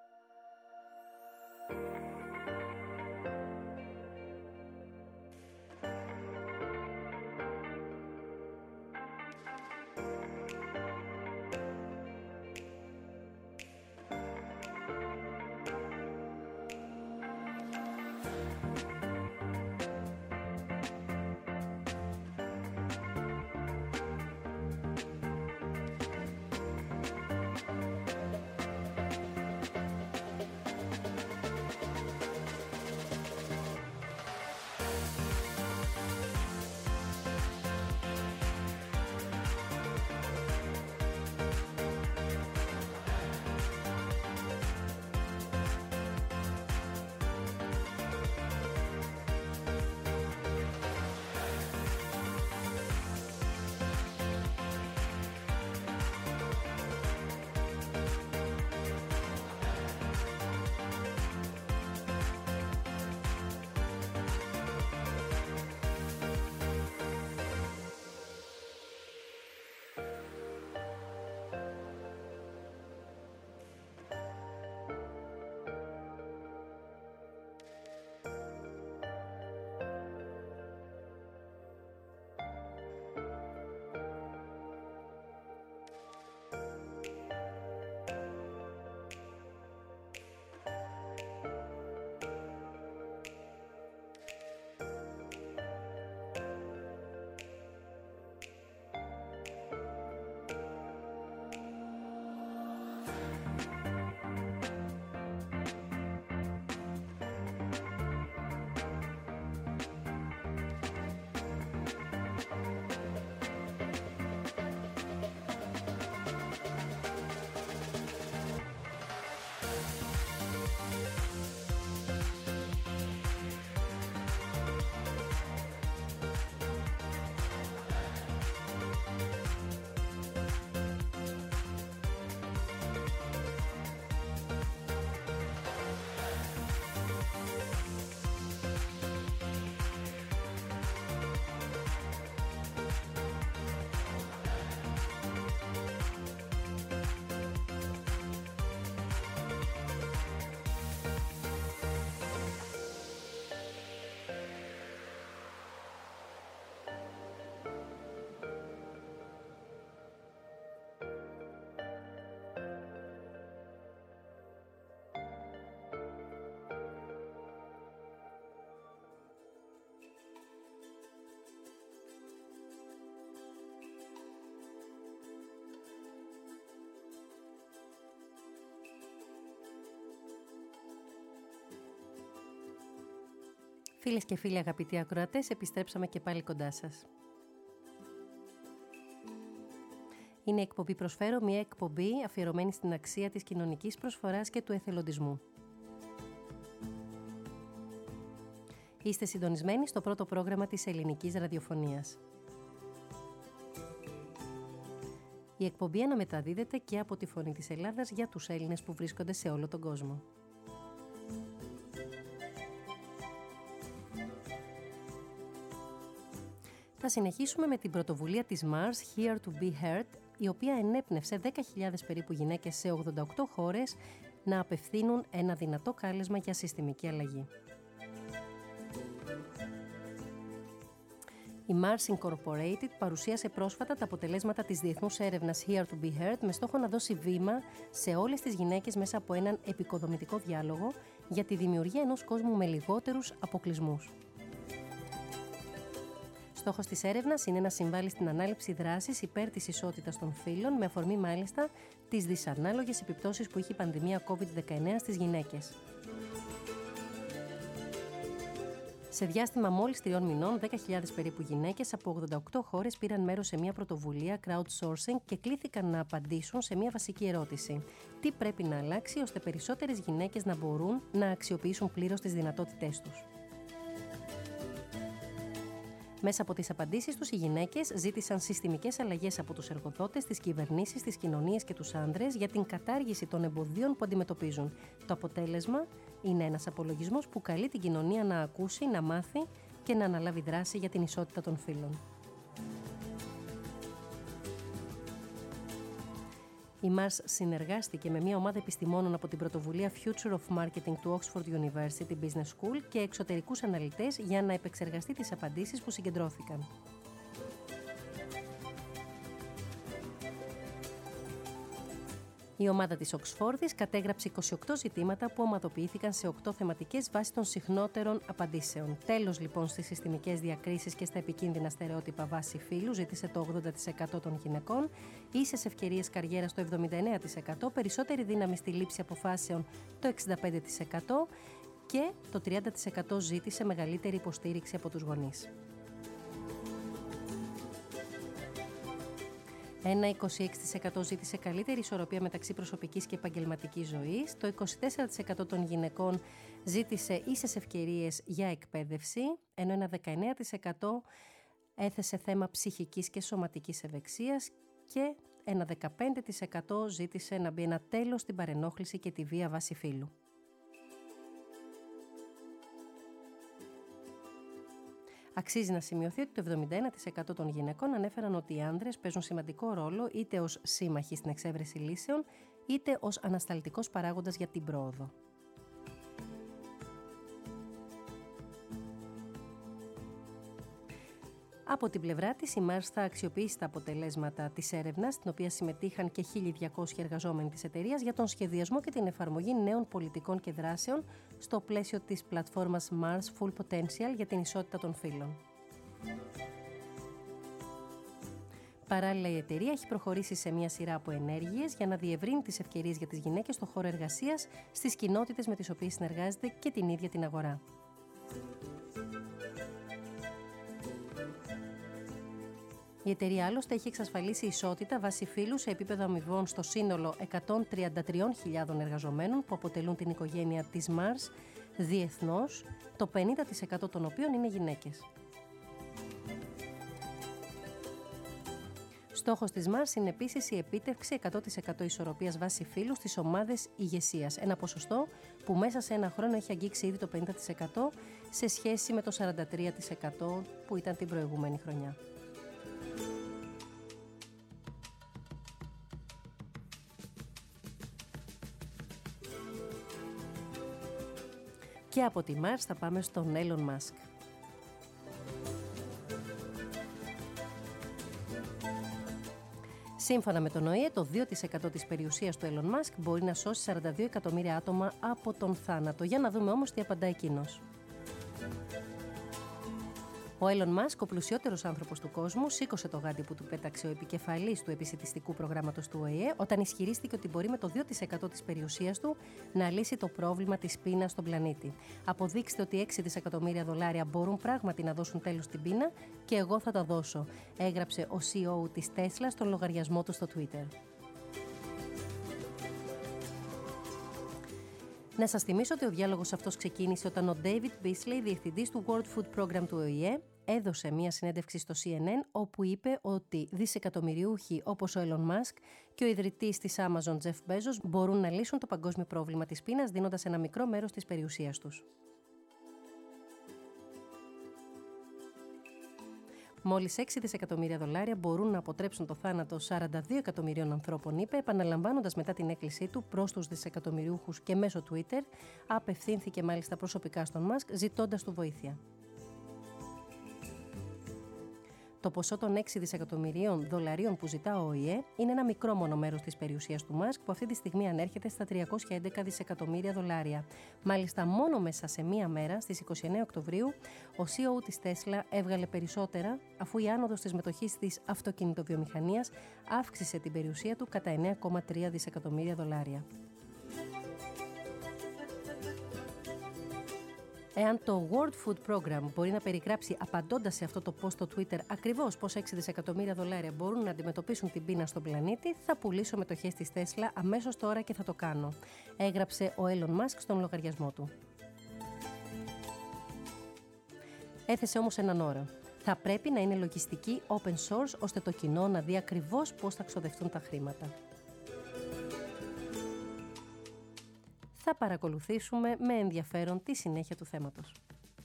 Φίλες και φίλοι αγαπητοί ακροατές, επιστρέψαμε και πάλι κοντά σας. Είναι η εκπομπή Προσφέρω, μια εκπομπή αφιερωμένη στην αξία της κοινωνικής προσφοράς και του εθελοντισμού. Είστε συντονισμένοι στο πρώτο πρόγραμμα της ελληνικής ραδιοφωνίας. Η εκπομπή αναμεταδίδεται και από τη Φωνή της Ελλάδας για τους Έλληνες που βρίσκονται σε όλο τον κόσμο. Θα συνεχίσουμε με την πρωτοβουλία της Mars Here to be Heard, η οποία ενέπνευσε δέκα χιλιάδες περίπου γυναίκες σε ογδόντα οκτώ χώρες να απευθύνουν ένα δυνατό κάλεσμα για συστημική αλλαγή. Η Mars Incorporated παρουσίασε πρόσφατα τα αποτελέσματα της διεθνούς έρευνας Here to be Heard με στόχο να δώσει βήμα σε όλες τις γυναίκες μέσα από έναν επικοδομητικό διάλογο για τη δημιουργία ενός κόσμου με λιγότερους αποκλεισμούς. Στόχος της έρευνας είναι να συμβάλλει στην ανάληψη δράσης υπέρ της ισότητας των φύλων, με αφορμή μάλιστα τις δυσανάλογες επιπτώσεις που είχε η πανδημία κόβιντ δεκαεννέα στις γυναίκες. Σε διάστημα μόλις τριών μηνών, δέκα χιλιάδες περίπου γυναίκες από ογδόντα οκτώ χώρες πήραν μέρος σε μια πρωτοβουλία crowdsourcing και κλήθηκαν να απαντήσουν σε μια βασική ερώτηση. Τι πρέπει να αλλάξει ώστε περισσότερες γυναίκες να μπορούν να αξιοποιήσουν πλήρως τις δυνατότητές τους. Μέσα από τις απαντήσεις τους, οι γυναίκες ζήτησαν συστημικές αλλαγές από τους εργοδότες, τις κυβερνήσεις, τις κοινωνίες και τους άνδρες για την κατάργηση των εμποδίων που αντιμετωπίζουν. Το αποτέλεσμα είναι ένας απολογισμός που καλεί την κοινωνία να ακούσει, να μάθει και να αναλάβει δράση για την ισότητα των φύλων. Η Mars συνεργάστηκε με μια ομάδα επιστημόνων από την πρωτοβουλία Future of Marketing του Oxford University Business School και εξωτερικούς αναλυτές για να επεξεργαστεί τις απαντήσεις που συγκεντρώθηκαν. Η ομάδα της Οξφόρδης κατέγραψε είκοσι οκτώ ζητήματα που ομαδοποιήθηκαν σε οκτώ θεματικές βάσει των συχνότερων απαντήσεων. Τέλος λοιπόν στις συστημικές διακρίσεις και στα επικίνδυνα στερεότυπα βάση φύλου ζήτησε το ογδόντα τοις εκατό των γυναικών, ίσες ευκαιρίες καριέρας το εβδομήντα εννέα τοις εκατό, περισσότερη δύναμη στη λήψη αποφάσεων το εξήντα πέντε τοις εκατό και το τριάντα τοις εκατό ζήτησε μεγαλύτερη υποστήριξη από τους γονείς. Ένα είκοσι έξι τοις εκατό ζήτησε καλύτερη ισορροπία μεταξύ προσωπικής και επαγγελματικής ζωής. Το είκοσι τέσσερα τοις εκατό των γυναικών ζήτησε ίσες ευκαιρίες για εκπαίδευση, ενώ ένα δεκαεννέα τοις εκατό έθεσε θέμα ψυχικής και σωματικής ευεξίας και ένα δεκαπέντε τοις εκατό ζήτησε να μπει ένα τέλος στην παρενόχληση και τη βία βάση φύλου. Αξίζει να σημειωθεί ότι το εβδομήντα ένα τοις εκατό των γυναικών ανέφεραν ότι οι άνδρες παίζουν σημαντικό ρόλο είτε ως σύμμαχοι στην εξέβρεση λύσεων, είτε ως ανασταλτικός παράγοντας για την πρόοδο. Από την πλευρά της, η Mars θα αξιοποιήσει τα αποτελέσματα της έρευνας, στην οποία συμμετείχαν και χίλια διακόσιοι εργαζόμενοι της εταιρείας, για τον σχεδιασμό και την εφαρμογή νέων πολιτικών και δράσεων στο πλαίσιο της πλατφόρμας Mars Full Potential για την ισότητα των φύλων. Παράλληλα, η εταιρεία έχει προχωρήσει σε μια σειρά από ενέργειες για να διευρύνει τις ευκαιρίες για τις γυναίκες στον χώρο εργασίας, στις κοινότητες με τις οποίες συνεργάζεται και την ίδια την αγορά. Η εταιρεία άλλωστε έχει εξασφαλίσει ισότητα βάσει φύλου σε επίπεδο αμοιβών στο σύνολο εκατόν τριάντα τρεις χιλιάδες εργαζομένων που αποτελούν την οικογένεια της Mars διεθνώς, το πενήντα τοις εκατό των οποίων είναι γυναίκες. Στόχος της Mars είναι επίσης η επίτευξη εκατό τοις εκατό ισορροπίας βάση φύλου στις ομάδες ηγεσίας, ένα ποσοστό που μέσα σε ένα χρόνο έχει αγγίξει ήδη το πενήντα τοις εκατό σε σχέση με το σαράντα τρία τοις εκατό που ήταν την προηγούμενη χρονιά. Και από τη Mars θα πάμε στον Elon Musk. Σύμφωνα με τον Ο Ε Ε, το δύο τοις εκατό της περιουσίας του Elon Musk μπορεί να σώσει σαράντα δύο εκατομμύρια άτομα από τον θάνατο. Για να δούμε όμως τι απαντά εκείνος. Ο Elon Musk, ο πλουσιότερος άνθρωπος του κόσμου, σήκωσε το γάντι που του πέταξε ο επικεφαλής του επισιτιστικού προγράμματος του Ο Ε Ε όταν ισχυρίστηκε ότι μπορεί με το δύο τοις εκατό της περιουσίας του να λύσει το πρόβλημα της πείνας στον πλανήτη. Αποδείξτε ότι έξι δισεκατομμύρια δολάρια μπορούν πράγματι να δώσουν τέλος στην πείνα και εγώ θα τα δώσω, έγραψε ο σι ι ο της Tesla στον λογαριασμό του στο Twitter. Να σας θυμίσω ότι ο διάλογος αυτός ξεκίνησε όταν ο David Beasley, διευθυντής του World Food Program του Ο Ε Ε, έδωσε μία συνέντευξη στο Σι Εν Εν όπου είπε ότι δισεκατομμυριούχοι όπως ο Elon Musk και ο ιδρυτής της Amazon Jeff Bezos μπορούν να λύσουν το παγκόσμιο πρόβλημα της πείνας δίνοντας ένα μικρό μέρος της περιουσίας τους. Μόλις έξι δισεκατομμύρια δολάρια μπορούν να αποτρέψουν το θάνατο σαράντα δύο εκατομμυρίων ανθρώπων, είπε, επαναλαμβάνοντας μετά την έκκλησή του προς τους δισεκατομμυριούχους και μέσω Twitter, απευθύνθηκε μάλιστα προσωπικά στον Musk ζητώντας του βοήθεια. Το ποσό των έξι δισεκατομμυρίων δολαρίων που ζητά ο Ο Η Ε είναι ένα μικρό μόνο μέρος της περιουσίας του Μάσκ, που αυτή τη στιγμή ανέρχεται στα τριακόσια έντεκα δισεκατομμύρια δολάρια. Μάλιστα, μόνο μέσα σε μία μέρα, στις είκοσι εννέα Οκτωβρίου, ο σι ι ο της Tesla έβγαλε περισσότερα, αφού η άνοδος της μετοχής της αυτοκινητοβιομηχανίας αύξησε την περιουσία του κατά εννέα κόμμα τρία δισεκατομμύρια δολάρια. Εάν το World Food Program μπορεί να περιγράψει, απαντώντας σε αυτό το post στο Twitter, ακριβώς πώς έξι δισεκατομμύρια δολάρια μπορούν να αντιμετωπίσουν την πείνα στον πλανήτη, θα πουλήσω μετοχές της Tesla αμέσως τώρα και θα το κάνω, έγραψε ο Elon Musk στον λογαριασμό του. Έθεσε όμως έναν όρο. Θα πρέπει να είναι λογιστική open source, ώστε το κοινό να δει ακριβώς πώς θα ξοδευτούν τα χρήματα. Θα παρακολουθήσουμε με ενδιαφέρον τη συνέχεια του θέματος.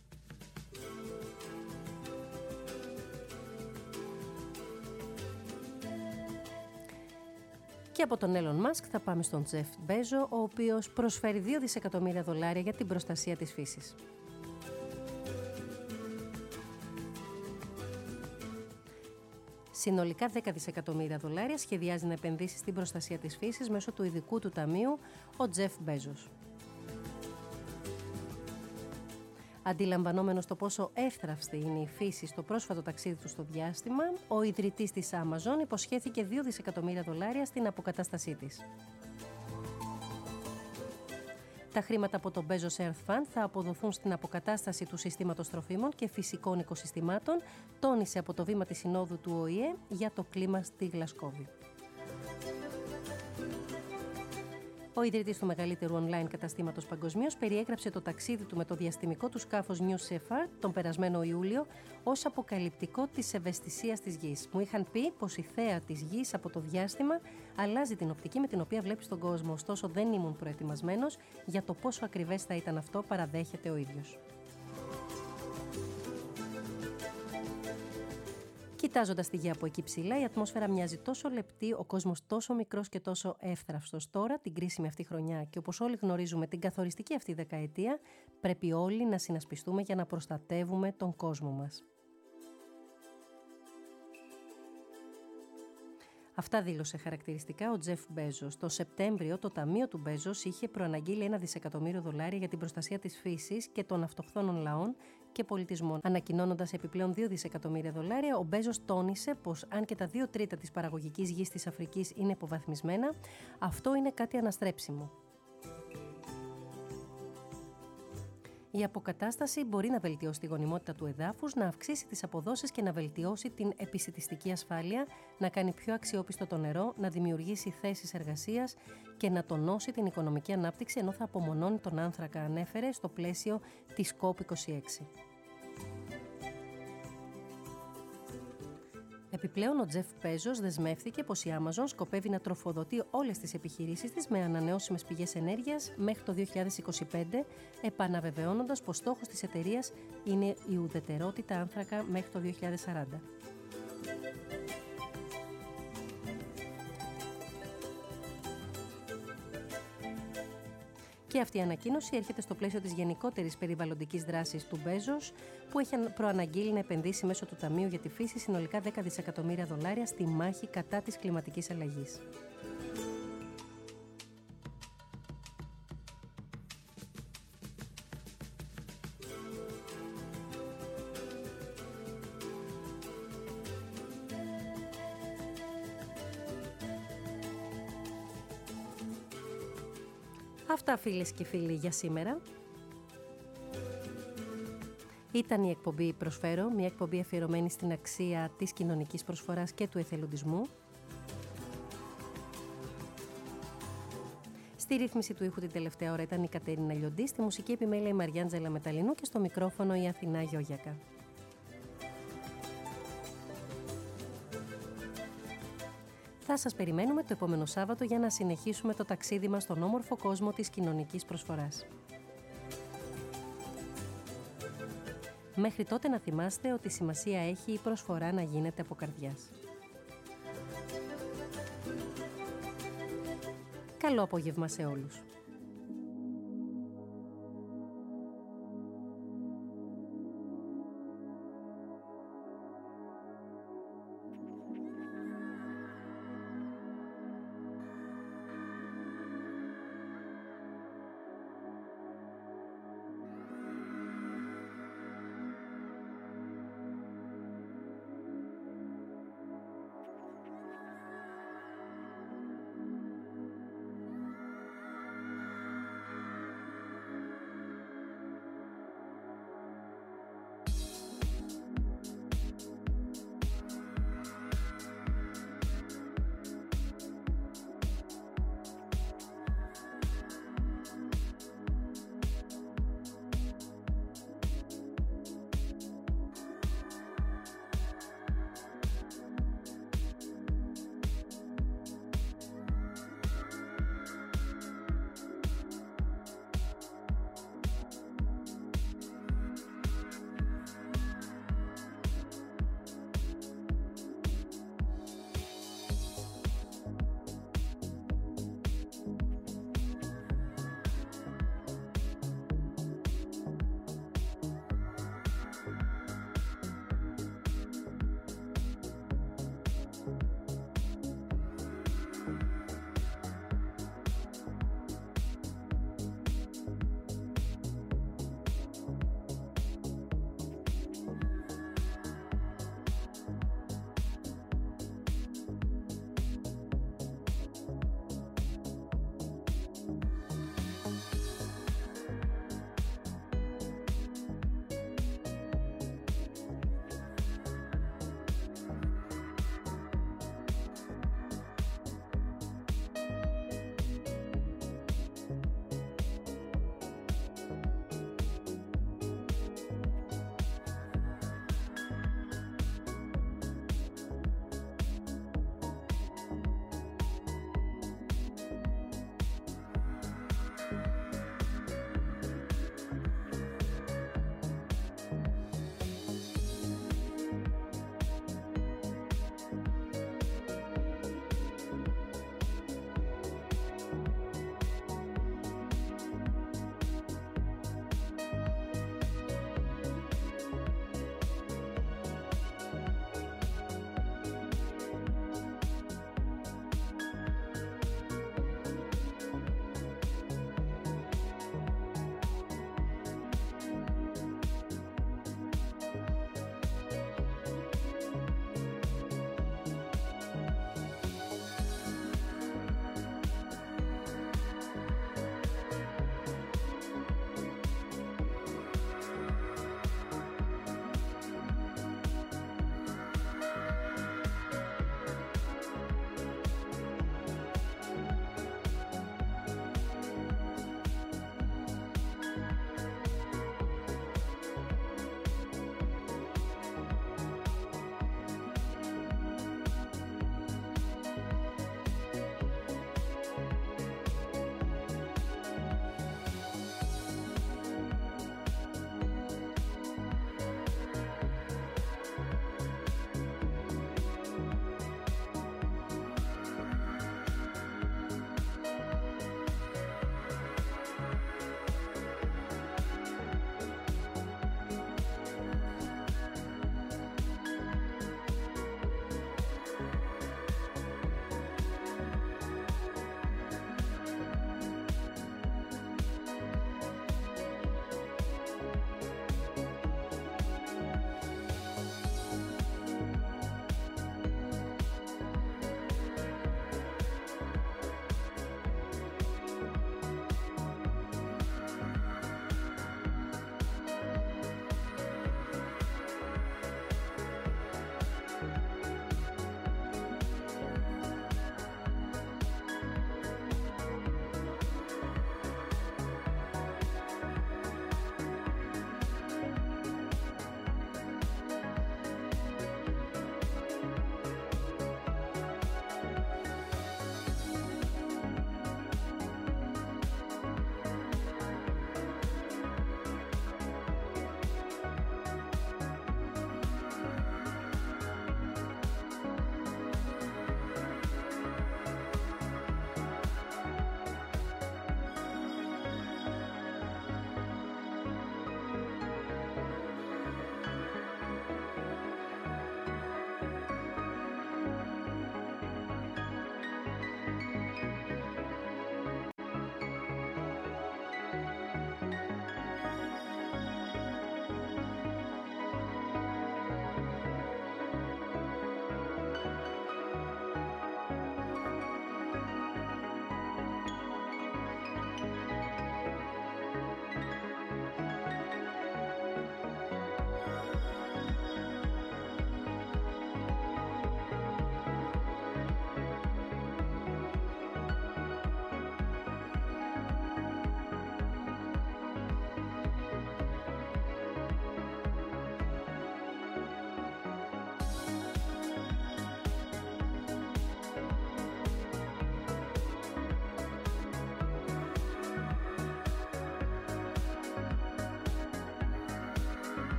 Και από τον Elon Musk θα πάμε στον Jeff Bezos, ο οποίος προσφέρει δύο δισεκατομμύρια δολάρια για την προστασία της φύσης. Συνολικά δέκα δισεκατομμύρια δολάρια σχεδιάζει να επενδύσει στην προστασία της φύσης μέσω του ειδικού του ταμείου, ο Jeff Bezos. Αντιλαμβανόμενος το πόσο εύθραυστη είναι η φύση στο πρόσφατο ταξίδι του στο διάστημα, ο ιδρυτής της Amazon υποσχέθηκε δύο δισεκατομμύρια δολάρια στην αποκατάστασή της. Τα χρήματα από το Bezos Earth Fund θα αποδοθούν στην αποκατάσταση του συστήματος τροφίμων και φυσικών οικοσυστημάτων, τόνισε από το βήμα της Συνόδου του Ο Η Ε για το κλίμα στη Γλασκόβη. Ο ιδρυτής του μεγαλύτερου online καταστήματος παγκοσμίως περιέγραψε το ταξίδι του με το διαστημικό του σκάφος New Shepard τον περασμένο Ιούλιο ως αποκαλυπτικό της ευαισθησίας της Γης. Μου είχαν πει πως η θέα της Γης από το διάστημα αλλάζει την οπτική με την οποία βλέπεις τον κόσμο, ωστόσο δεν ήμουν προετοιμασμένος για το πόσο ακριβές θα ήταν αυτό, παραδέχεται ο ίδιος. Κοιτάζοντας τη γη από εκεί ψηλά, η ατμόσφαιρα μοιάζει τόσο λεπτή, ο κόσμος τόσο μικρός και τόσο εύθραυστος. Τώρα, την κρίσιμη αυτή χρονιά και όπως όλοι γνωρίζουμε την καθοριστική αυτή δεκαετία, πρέπει όλοι να συνασπιστούμε για να προστατεύουμε τον κόσμο μας. Αυτά δήλωσε χαρακτηριστικά ο Τζεφ Μπέζος. Το Σεπτέμβριο το ταμείο του Μπέζος είχε προαναγγείλει ένα δισεκατομμύριο δολάρια για την προστασία της φύσης και των αυτοχθόνων λαών και πολιτισμών. Ανακοινώνοντας επιπλέον δύο δισεκατομμύρια δολάρια, ο Μπέζος τόνισε πως αν και τα δύο τρίτα της παραγωγικής γης της Αφρικής είναι υποβαθμισμένα, αυτό είναι κάτι αναστρέψιμο. Η αποκατάσταση μπορεί να βελτιώσει τη γονιμότητα του εδάφους, να αυξήσει τις αποδόσεις και να βελτιώσει την επισιτιστική ασφάλεια, να κάνει πιο αξιόπιστο το νερό, να δημιουργήσει θέσεις εργασίας και να τονώσει την οικονομική ανάπτυξη, ενώ θα απομονώνει τον άνθρακα, ανέφερε στο πλαίσιο της κοπ είκοσι έξι. Επιπλέον, ο Τζεφ Μπέζος δεσμεύθηκε πως η Amazon σκοπεύει να τροφοδοτεί όλες τις επιχειρήσεις της με ανανεώσιμες πηγές ενέργειας μέχρι το δύο χιλιάδες είκοσι πέντε, επαναβεβαιώνοντας πως στόχος της εταιρείας είναι η ουδετερότητα άνθρακα μέχρι το δύο χιλιάδες σαράντα. Και αυτή η ανακοίνωση έρχεται στο πλαίσιο της γενικότερης περιβαλλοντικής δράσης του Μπέζος, που έχει προαναγγείλει να επενδύσει μέσω του Ταμείου για τη Φύση συνολικά δέκα δισεκατομμύρια δολάρια στη μάχη κατά της κλιματικής αλλαγής. Αυτά, φίλες και φίλοι, για σήμερα. Ήταν η εκπομπή «Προσφέρω», μια εκπομπή αφιερωμένη στην αξία της κοινωνικής προσφοράς και του εθελοντισμού. Στη ρύθμιση του ήχου την τελευταία ώρα ήταν η Κατερίνα Λιοντή, στη μουσική επιμέλεια η Μαριάντζελα Μεταλλινού και στο μικρόφωνο η Αθηνά Γιώγιακα. Θα σας περιμένουμε το επόμενο Σάββατο για να συνεχίσουμε το ταξίδι μας στον όμορφο κόσμο της κοινωνικής προσφοράς. Μέχρι τότε να θυμάστε ότι σημασία έχει η προσφορά να γίνεται από καρδιάς. Καλό απόγευμα σε όλους.